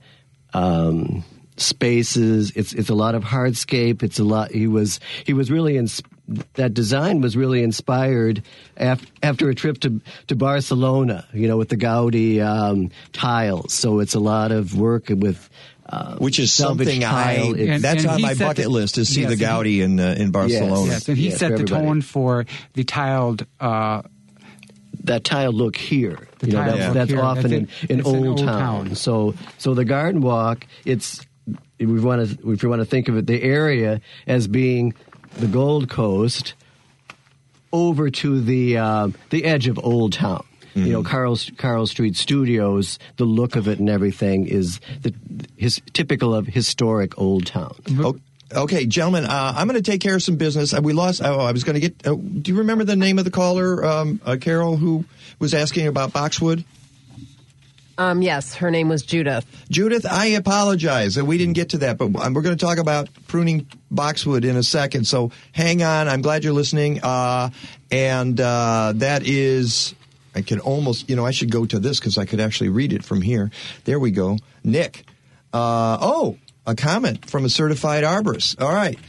spaces. It's a lot of hardscape. It's a lot. He was really that design was really inspired after a trip to Barcelona. With the Gaudi tiles. So it's a lot of work with. Which is something that's on my bucket list to see the Gaudi in Barcelona. Yes, and he set the tone for the tiled. That tiled look here. That's often in Old Town. So the garden walk, if you want to think of it, the area as being the Gold Coast over to the edge of Old Town. Carl Street Studios, the look of it and everything is typical of historic Old Town. Okay, gentlemen, I'm going to take care of some business. We lost. I was going to get. Do you remember the name of the caller, Carol, who was asking about boxwood? Yes, her name was Judith. Judith, I apologize that we didn't get to that, but we're going to talk about pruning boxwood in a second. So hang on. I'm glad you're listening. And that is. I can almost, I should go to this because I could actually read it from here. There we go. Nick. A comment from a certified arborist. All right.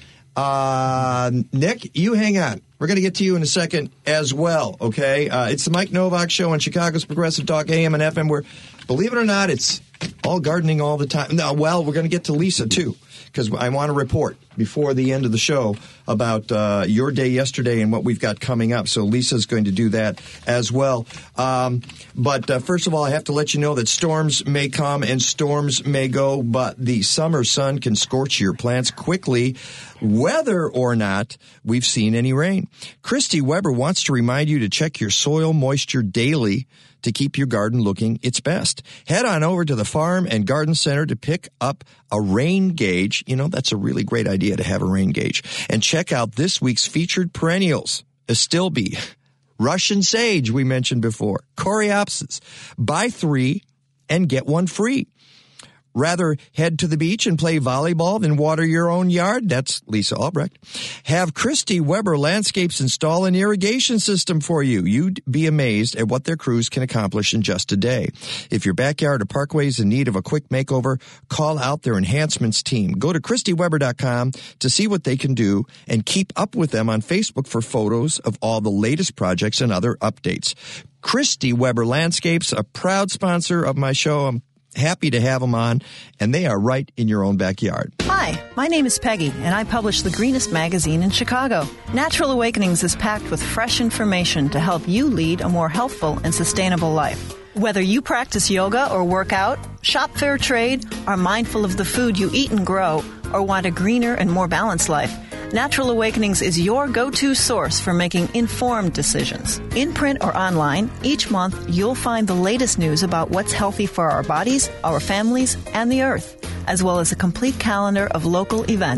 Nick, you hang on. We're going to get to you in a second as well, okay? It's the Mike Novak Show on Chicago's Progressive Talk AM and FM where, believe it or not, it's all gardening all the time. No, well, we're going to get to Lisa, too, because I want to report before the end of the show about your day yesterday and what we've got coming up. So Lisa's going to do that as well. But first of all, I have to let you know that storms may come and storms may go, but the summer sun can scorch your plants quickly, whether or not we've seen any rain. Christy Weber wants to remind you to check your soil moisture daily to keep your garden looking its best. Head on over to the Farm and Garden Center to pick up a rain gauge. That's a really great idea to have a rain gauge. And check out this week's featured perennials. Astilbe, Russian sage we mentioned before, Coreopsis. Buy 3 and get 1 free. Rather head to the beach and play volleyball than water your own yard? That's Lisa Albrecht. Have Christy Weber Landscapes install an irrigation system for you. You'd be amazed at what their crews can accomplish in just a day. If your backyard or parkway is in need of a quick makeover, call out their enhancements team. Go to ChristyWeber.com to see what they can do and keep up with them on Facebook for photos of all the latest projects and other updates. Christy Weber Landscapes, a proud sponsor of my show. I'm happy to have them on, and they are right in your own backyard. Hi, my name is Peggy, and I publish the greenest magazine in Chicago. Natural Awakenings is packed with fresh information to help you lead a more healthful and sustainable life. Whether you practice yoga or work out, shop fair trade, are mindful of the food you eat and grow, or want a greener and more balanced life, Natural Awakenings is your go-to source for making informed decisions. In print or online, each month you'll find the latest news about what's healthy for our bodies, our families, and the earth, as well as a complete calendar of local events.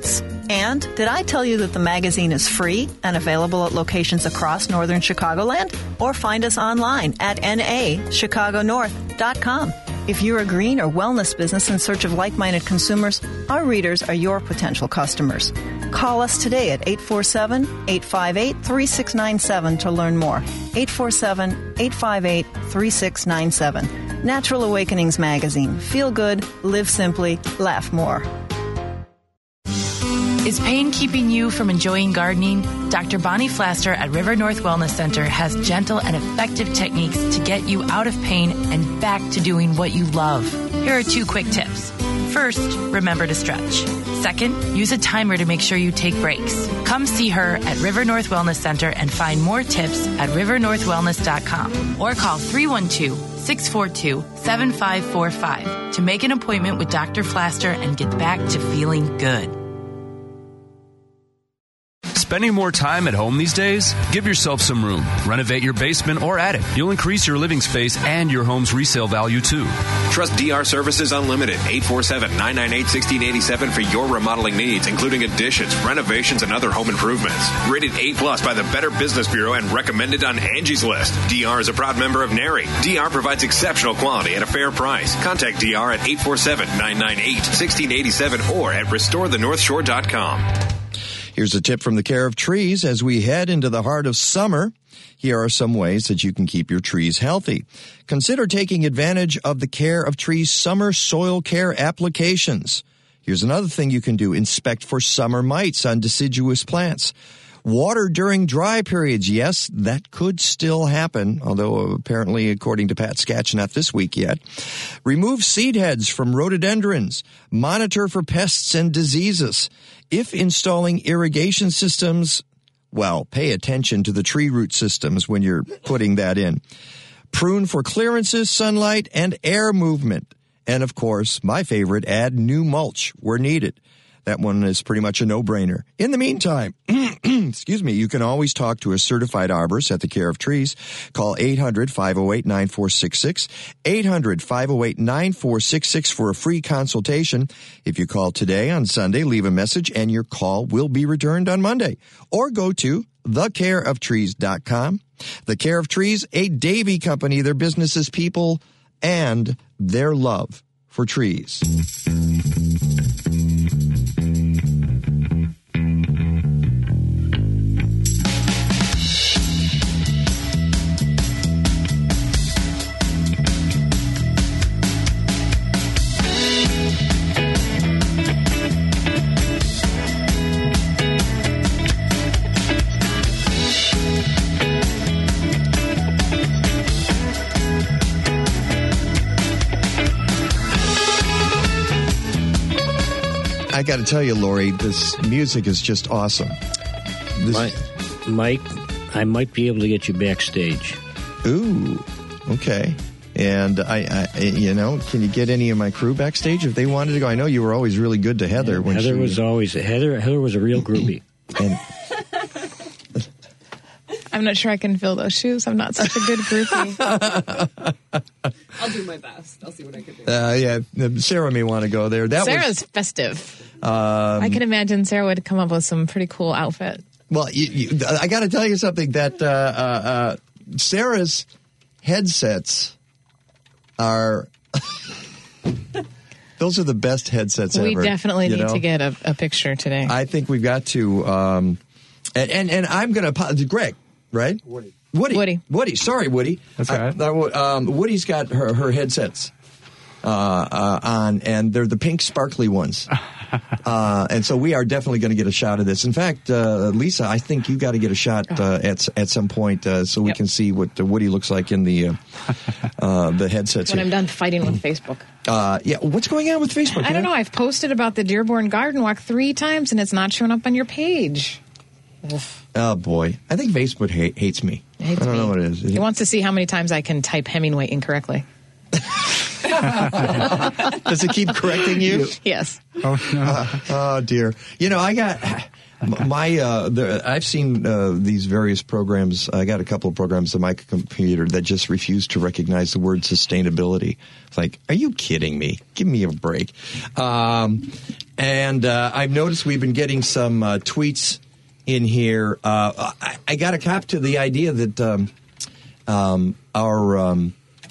And did I tell you that the magazine is free and available at locations across northern Chicagoland? Or find us online at nachicagonorth.com. If you're a green or wellness business in search of like-minded consumers, our readers are your potential customers. Call us today at 847-858-3697 to learn more. 847-858-3697. Natural Awakenings Magazine. Feel good, live simply, laugh more. Is pain keeping you from enjoying gardening? Dr. Bonnie Flaster at River North Wellness Center has gentle and effective techniques to get you out of pain and back to doing what you love. Here are 2 quick tips. First, remember to stretch. Second, use a timer to make sure you take breaks. Come see her at River North Wellness Center and find more tips at rivernorthwellness.com or call 312-642-7545 to make an appointment with Dr. Flaster and get back to feeling good. Spending more time at home these days? Give yourself some room. Renovate your basement or attic. You'll increase your living space and your home's resale value, too. Trust DR Services Unlimited, 847-998-1687 for your remodeling needs, including additions, renovations, and other home improvements. Rated A+ by the Better Business Bureau and recommended on Angie's List. DR is a proud member of NARI. DR provides exceptional quality at a fair price. Contact DR at 847-998-1687 or at restorethenorthshore.com. Here's a tip from the Care of Trees. As we head into the heart of summer, here are some ways that you can keep your trees healthy. Consider taking advantage of the Care of Trees summer soil care applications. Here's another thing you can do. Inspect for summer mites on deciduous plants. Water during dry periods. Yes, that could still happen, although apparently, according to Pat Sketch, not this week yet. Remove seed heads from rhododendrons. Monitor for pests and diseases. If installing irrigation systems, well, pay attention to the tree root systems when you're putting that in. Prune for clearances, sunlight, and air movement. And, of course, my favorite, add new mulch where needed. That one is pretty much a no-brainer. In the meantime, excuse me, you can always talk to a certified arborist at the Care of Trees. Call 800-508-9466, 800-508-9466 for a free consultation. If you call today on Sunday, leave a message and your call will be returned on Monday. Or go to thecareoftrees.com. The Care of Trees, a Davy company. Their business is people and their love for trees. I got to tell you, Lori, this music is just awesome. Mike, I might be able to get you backstage. Ooh, okay. And I can you get any of my crew backstage if they wanted to go? I know you were always really good to Heather. Yeah, Heather was a real groupie. And I'm not sure I can fill those shoes. I'm not such a good groupie. I'll do my best. I'll see what I can do. Yeah, Sarah may want to go there. Sarah's festive. I can imagine Sarah would come up with some pretty cool outfit. Well, I got to tell you something that Sarah's headsets are. Those are the best headsets ever. We definitely need to get a picture today. I think we've got to. And I'm going to. Greg, right? Woody. Sorry, Woody. That's right. Woody's got her headsets on, and they're the pink sparkly ones. And so we are definitely going to get a shot of this. In fact, Lisa, I think you got to get a shot at some point so we can see what Woody looks like in the headsets. When I'm done fighting with Facebook. Yeah, what's going on with Facebook? I don't know. I've posted about the Dearborn Garden Walk 3 times, and it's not showing up on your page. Oh, boy. I think Facebook hates me. I don't know what it is. He wants to see how many times I can type Hemingway incorrectly. Does it keep correcting you? Yes. Oh, no. Oh, dear. I I've seen these various programs. I got a couple of programs on my computer that just refuse to recognize the word sustainability. It's like, are you kidding me? Give me a break. And I've noticed we've been getting some tweets in here. I got a cop to the idea that our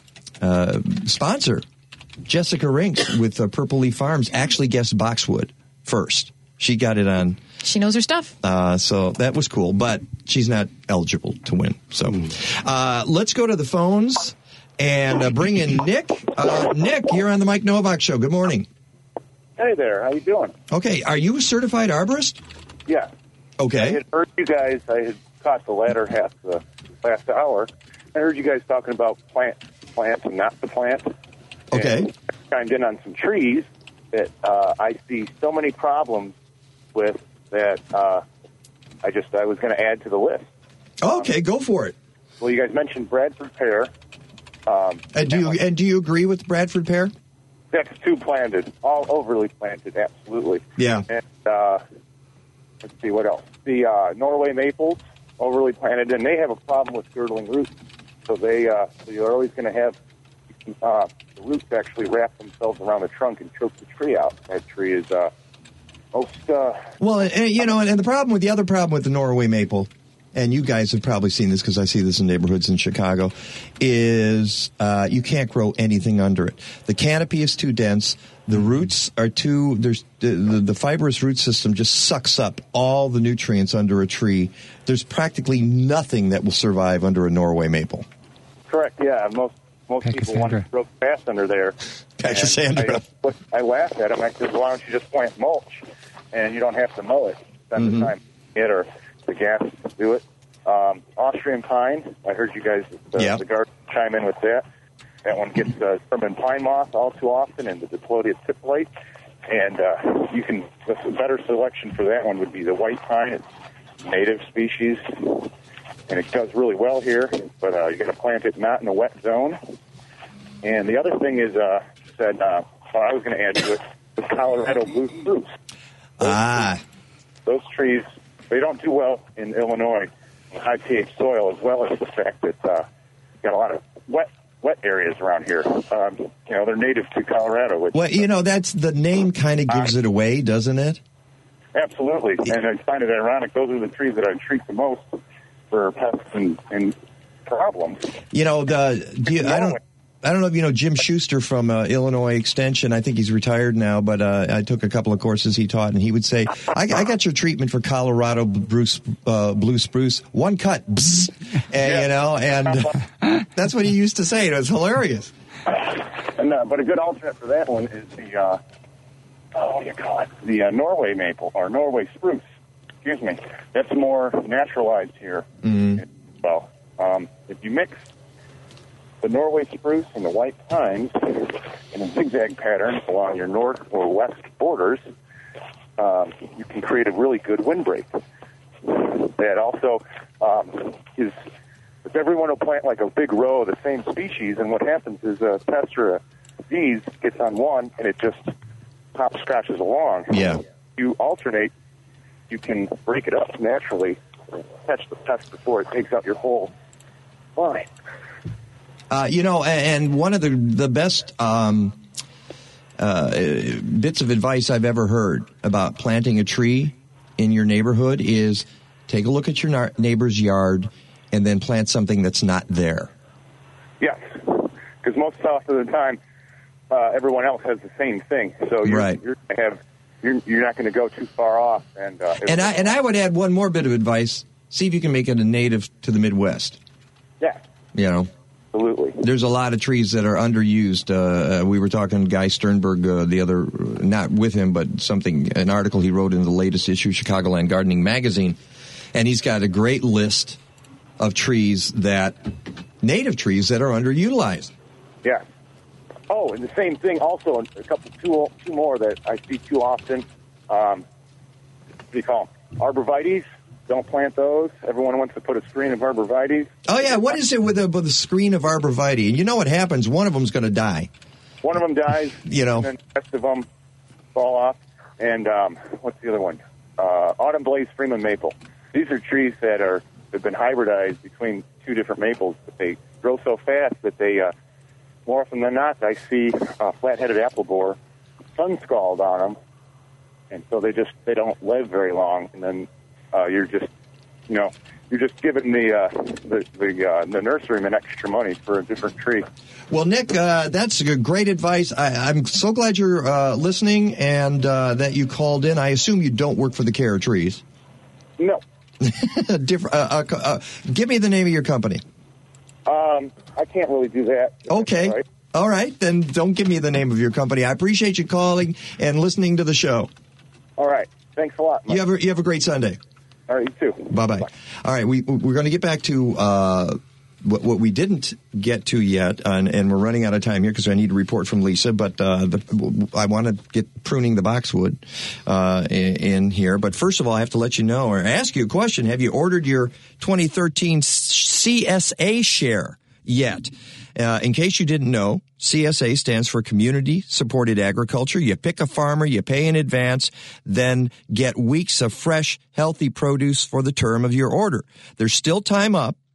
sponsor, Jessica Rinks with Purple Leaf Farms, actually guessed boxwood first. She got it on. She knows her stuff. So that was cool, but she's not eligible to win. So let's go to the phones and bring in Nick. Nick, you're on the Mike Novak Show. Good morning. Hey there. How you doing? Okay. Are you a certified arborist? Yeah. Okay. I had heard you guys, I had caught the latter half the last hour. I heard you guys talking about plant and not to plant. Okay. And I chimed in on some trees that I see so many problems with that I was going to add to the list. Okay, go for it. Well, you guys mentioned Bradford pear. And do you agree with Bradford pear? That's too planted, all overly planted, absolutely. Yeah. And let's see what else. The Norway maples, overly planted, and they have a problem with girdling roots. So so you're always going to have the roots actually wrap themselves around the trunk and choke the tree out. That tree is most. Well, and the other problem with the Norway maple, and you guys have probably seen this because I see this in neighborhoods in Chicago, is you can't grow anything under it. The canopy is too dense. The roots are too. The fibrous root system just sucks up all the nutrients under a tree. There's practically nothing that will survive under a Norway maple. Correct. Yeah, most people want to grow fast under there. Pachysandra. I laughed at him. I said, "Why don't you just plant mulch, and you don't have to mow it? Spend the time it or the gas to do it." Austrian pine. I heard you guys, the garden, chime in with that. That one gets German pine moth all too often, and the Diplodocus tipulate. And the better selection for that one would be the white pine. It's native species, and it does really well here. But you got to plant it not in a wet zone. And the other thing is, I was going to add to it was Colorado blue spruce. Those trees, they don't do well in Illinois, high pH soil, as well as the fact that you got a lot of wet areas around here. They're native to Colorado. That's the name kind of gives it away, doesn't it? Absolutely. And I find it ironic. Those are the trees that I treat the most for pests and problems. I don't know if you know Jim Schuster from Illinois Extension. I think he's retired now, but I took a couple of courses he taught, and he would say, I got your treatment for Colorado blue spruce, one cut, and that's what he used to say. It was hilarious. But a good alternate for that one is the, what do you call it? The Norway maple, or Norway spruce. Excuse me. That's more naturalized here. Well, if you mix the Norway spruce and the white pines in a zigzag pattern along your north or west borders, you can create a really good windbreak. That also is, if everyone will plant like a big row of the same species, and what happens is a pest or a disease gets on one and it just scratches along. Yeah. If you alternate, you can break it up naturally, catch the pest before it takes out your whole line. And one of the best bits of advice I've ever heard about planting a tree in your neighborhood is take a look at your neighbor's yard and then plant something that's not there. Yes, because most often the time, everyone else has the same thing. So you're not going to go too far off. And I would add one more bit of advice: see if you can make it a native to the Midwest. Yeah. Absolutely. There's a lot of trees that are underused. We were talking to Guy Sternberg the other, not with him, but an article he wrote in the latest issue of Chicagoland Gardening Magazine, and he's got a great list of native trees that are underutilized. Yeah. Oh, and the same thing also, two more that I see too often. What do you call them? Arborvitaes. Don't plant those. Everyone wants to put a screen of arborvitaes. Oh, yeah. What is it with a screen of arborvitae? And you know what happens? One of them's going to die. One of them dies. And then the rest of them fall off. And what's the other one? Autumn Blaze Freeman maple. These are trees that have been hybridized between two different maples, but they grow so fast that they, more often than not, I see flat-headed apple borer sun scald on them, and so they don't live very long. And then you're just giving the nurseryman extra money for a different tree. Well, Nick, that's great advice. I'm so glad you're listening and that you called in. I assume you don't work for the Care of Trees. No. Give me the name of your company. I can't really do that. Okay. Right. All right. Then don't give me the name of your company. I appreciate you calling and listening to the show. All right. Thanks a lot, Mike. You have a great Sunday. All right, you too. Bye-bye. All right, we're going to get back to what we didn't get to yet, and we're running out of time here because I need a report from Lisa, but I want to get pruning the boxwood in here. But first of all, I have to let you know or ask you a question. Have you ordered your 2013 CSA share yet? In case you didn't know, CSA stands for Community Supported Agriculture. You pick a farmer, you pay in advance, then get weeks of fresh, healthy produce for the term of your order. There's still time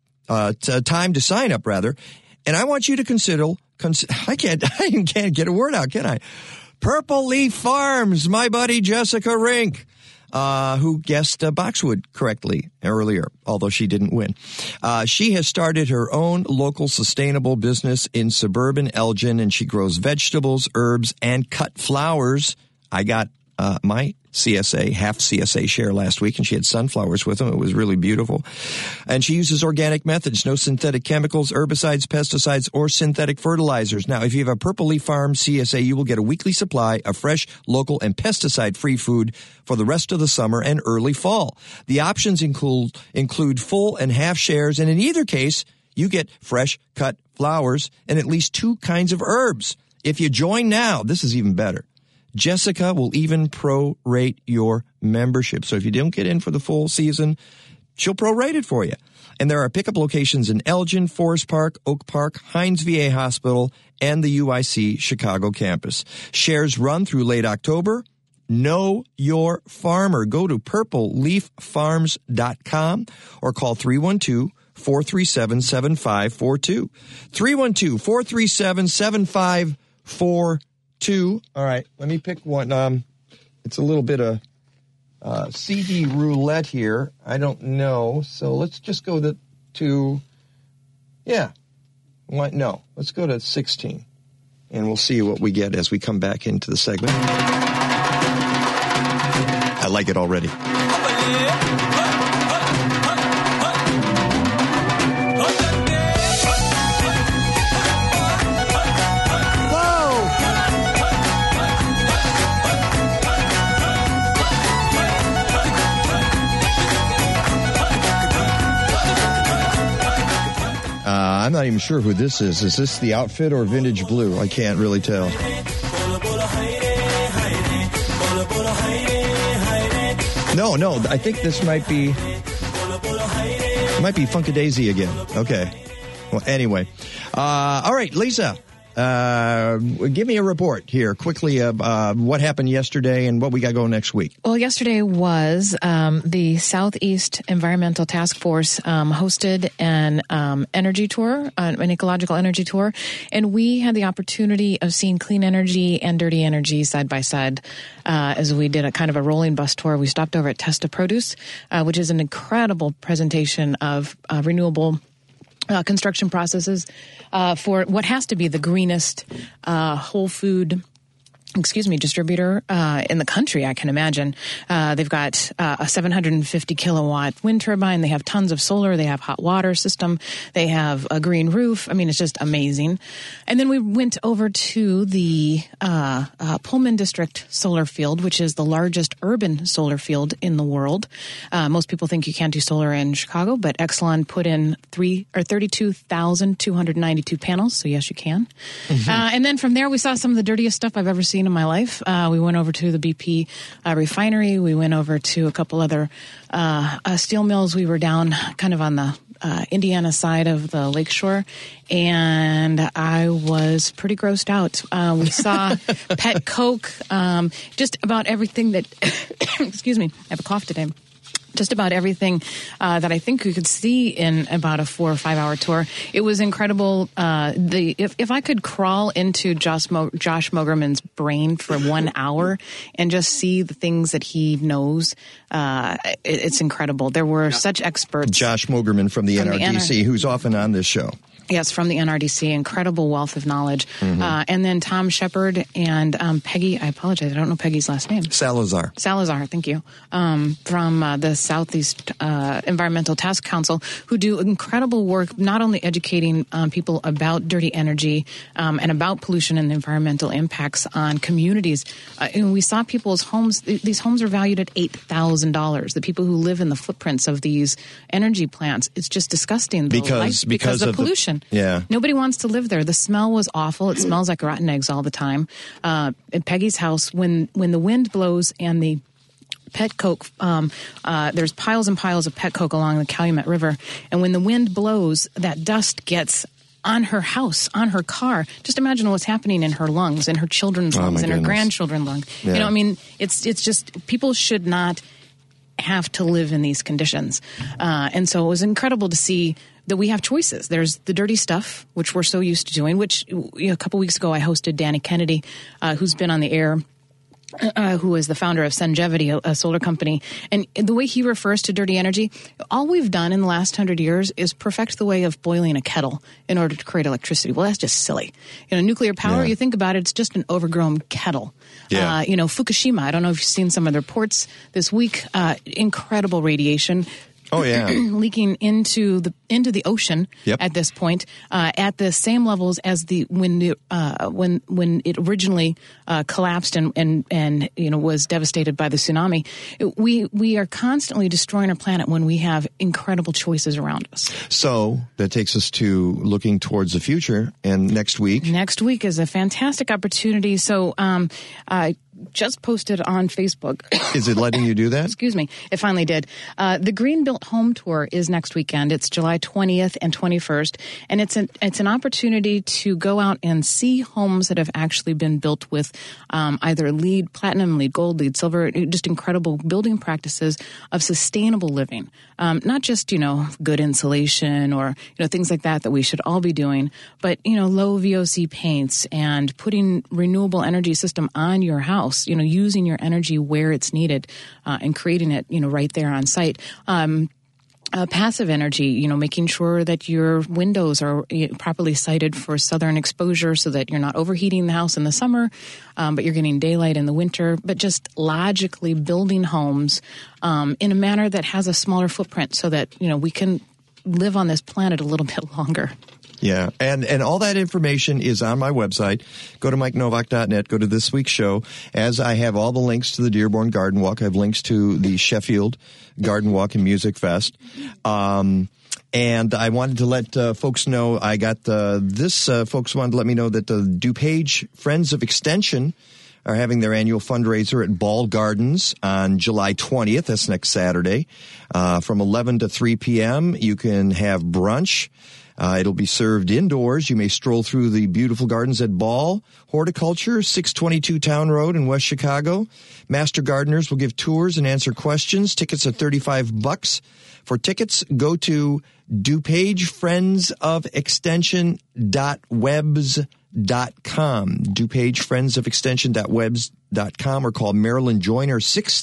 to sign up, rather. And I want you to consider, I can't get a word out, can I? Purple Leaf Farms, my buddy Jessica Rink, who guessed boxwood correctly earlier, although she didn't win. She has started her own local sustainable business in suburban Elgin, and she grows vegetables, herbs, and cut flowers. I got my half CSA share last week, and she had sunflowers with them. It was really beautiful. And she uses organic methods, no synthetic chemicals, herbicides, pesticides, or synthetic fertilizers. Now, if you have a Purple Leaf Farm CSA, you will get a weekly supply of fresh, local, and pesticide-free food for the rest of the summer and early fall. The options include full and half shares, and in either case, you get fresh cut flowers and at least 2 kinds of herbs. If you join now, this is even better. Jessica will even prorate your membership. So if you don't get in for the full season, she'll prorate it for you. And there are pickup locations in Elgin, Forest Park, Oak Park, Hines VA Hospital, and the UIC Chicago campus. Shares run through late October. Know your farmer. Go to purpleleaffarms.com or call 312-437-7542. 312-437-7542. All right, let me pick one. It's a little bit of CD roulette here. I don't know, so let's just go to let's go to 16, and we'll see what we get as we come back into the segment. I like it already. I'm not even sure who this is. Is this the Outfit or Vintage Blue? I can't really tell. No, I think this might be Funkadaisy again. Okay. Well, anyway. All right, Lisa. Give me a report here quickly of what happened yesterday and what we got going next week. Well, yesterday was the Southeast Environmental Task Force hosted an energy tour, an ecological energy tour, and we had the opportunity of seeing clean energy and dirty energy side by side as we did a kind of a rolling bus tour. We stopped over at Testa Produce, which is an incredible presentation of renewable construction processes for what has to be the greenest whole food distributor in the country, I can imagine. They've got a 750 kilowatt wind turbine. They have tons of solar. They have hot water system. They have a green roof. I mean, it's just amazing. And then we went over to the Pullman District solar field, which is the largest urban solar field in the world. Most people think you can't do solar in Chicago, but Exelon put in 32,292 panels. So yes, you can. Mm-hmm. And then from there, we saw some of the dirtiest stuff I've ever seen in my life. We went over to the BP refinery. We went over to a couple other steel mills. We were down kind of on the Indiana side of the lakeshore, and I was pretty grossed out. We saw Pet Coke, just about everything that, excuse me, I have a cough today. Just about everything that I think we could see in about a 4 or 5 hour tour. It was incredible. If I could crawl into Josh Mogerman's brain for 1 hour and just see the things that he knows, it's incredible. There were such experts. Josh Mogerman from the NRDC, who's often on this show. Yes, from the NRDC, incredible wealth of knowledge. And then Tom Shepard and Peggy, I apologize, I don't know Peggy's last name. Salazar, thank you. From the Southeast Environmental Task Council, who do incredible work, not only educating people about dirty energy and about pollution and environmental impacts on communities. And we saw people's homes, these homes are valued at $8,000. The people who live in the footprints of these energy plants, it's just disgusting. Because of pollution. Yeah. Nobody wants to live there. The smell was awful. It smells like rotten eggs all the time. At Peggy's house, when the wind blows and the Pet Coke, there's piles and piles of Pet Coke along the Calumet River. And when the wind blows, that dust gets on her house, on her car. Just imagine what's happening in her lungs, in her children's lungs, in her grandchildren's lungs. Yeah. You know, I mean, it's just, people should not have to live in these conditions. And so it was incredible to see that we have choices. There's the dirty stuff, which we're so used to doing, which a couple weeks ago I hosted Danny Kennedy, who's been on the air, who is the founder of Sungevity, a solar company. And the way he refers to dirty energy, all we've done in the last 100 years is perfect the way of boiling a kettle in order to create electricity. Well, that's just silly. You know, nuclear power, you think about it, it's just an overgrown kettle. Yeah. Fukushima, I don't know if you've seen some of the reports this week, incredible radiation. Oh yeah, leaking into the ocean at this point, at the same levels as when it originally collapsed and was devastated by the tsunami. We are constantly destroying our planet when we have incredible choices around us. So that takes us to looking towards the future, and next week is a fantastic opportunity. So I just posted on Facebook. Is it letting you do that? Excuse me. It finally did. The Greenbuilt Home Tour is next weekend. It's July 20th and 21st. And it's an opportunity to go out and see homes that have actually been built with either LEED Platinum, LEED Gold, LEED Silver, just incredible building practices of sustainable living. Not just, good insulation or, things like that we should all be doing, but, low VOC paints and putting renewable energy system on your house. Using your energy where it's needed, and creating it, right there on site. Passive energy, making sure that your windows are properly sited for southern exposure so that you're not overheating the house in the summer, but you're getting daylight in the winter. But just logically building homes in a manner that has a smaller footprint so that, we can live on this planet a little bit longer. Yeah, and all that information is on my website. Go to MikeNovak.net, go to this week's show. As I have all the links to the Dearborn Garden Walk, I have links to the Sheffield Garden Walk and Music Fest. And I wanted to let folks know, I got folks wanted to let me know that the DuPage Friends of Extension are having their annual fundraiser at Ball Gardens on July 20th. That's next Saturday. From 11 to 3 p.m., you can have brunch. It'll be served indoors. You may stroll through the beautiful gardens at Ball Horticulture, 622 Town Road in West Chicago. Master gardeners will give tours and answer questions. Tickets are $35. For tickets, go to DuPageFriendsofExtension.webs.com. DuPageFriendsofExtension.webs.com, or call Marilyn Joyner,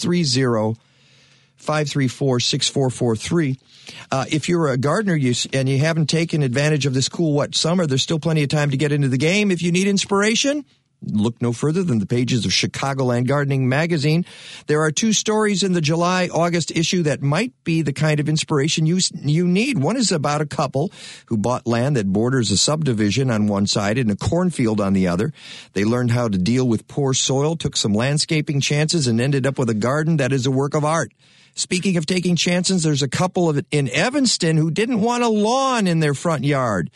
630-534-6443. If you're a gardener and you haven't taken advantage of this cool wet summer, there's still plenty of time to get into the game. If you need inspiration, look no further than the pages of Chicagoland Gardening Magazine. There are 2 stories in the July-August issue that might be the kind of inspiration you need. One is about a couple who bought land that borders a subdivision on one side and a cornfield on the other. They learned how to deal with poor soil, took some landscaping chances, and ended up with a garden that is a work of art. Speaking of taking chances, there's a couple in Evanston who didn't want a lawn in their front yard.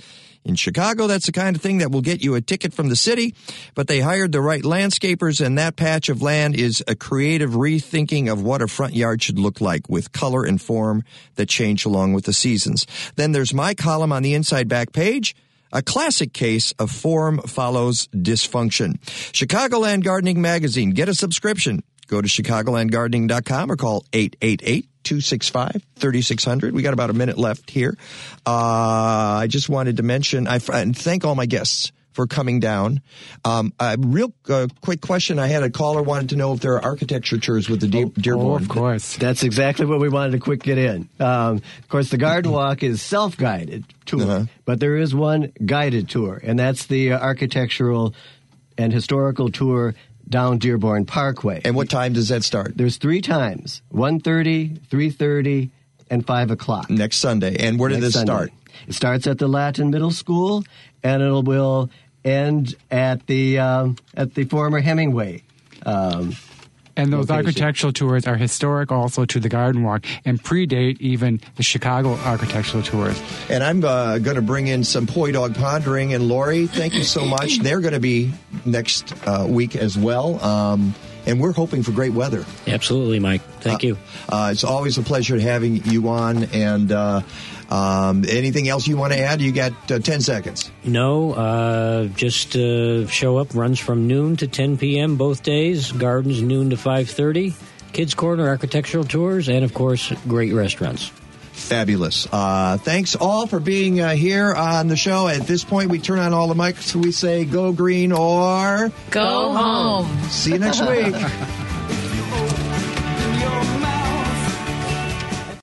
In Chicago, that's the kind of thing that will get you a ticket from the city, but they hired the right landscapers, and that patch of land is a creative rethinking of what a front yard should look like, with color and form that change along with the seasons. Then there's my column on the inside back page, a classic case of form follows dysfunction. Chicagoland Gardening Magazine. Get a subscription. Go to chicagolandgardening.com or call 888-265-3600. We got about a minute left here. I just wanted to mention, and thank all my guests for coming down. A real quick question. I had a caller wanted to know if there are architecture tours with the Dearborn. Of course. That's exactly what we wanted to quick get in. Of course, the Garden Walk is self-guided tour, but there is one guided tour, and that's the architectural and historical tour down Dearborn Parkway. And what time does that start? There's 3 times, 1:30, 3:30, and 5 o'clock. Next Sunday. And where did this start? It starts at the Latin Middle School, and it will end at the former Hemingway. And those location. architectural tours are historic also to the Garden Walk and predate even the Chicago architectural tours. And I'm going to bring in some Poi Dog Pondering. And Lori, thank you so much. They're going to be next week as well. And we're hoping for great weather. Absolutely, Mike. Thank you. It's always a pleasure having you on. And anything else you want to add? You got 10 seconds. No, just show up. Runs from noon to 10 p.m. both days. Gardens noon to 5:30. Kids Corner architectural tours, and of course, great restaurants. Fabulous. Thanks all for being here on the show. At this point, we turn on all the mics. We say go green or go home. See you next week.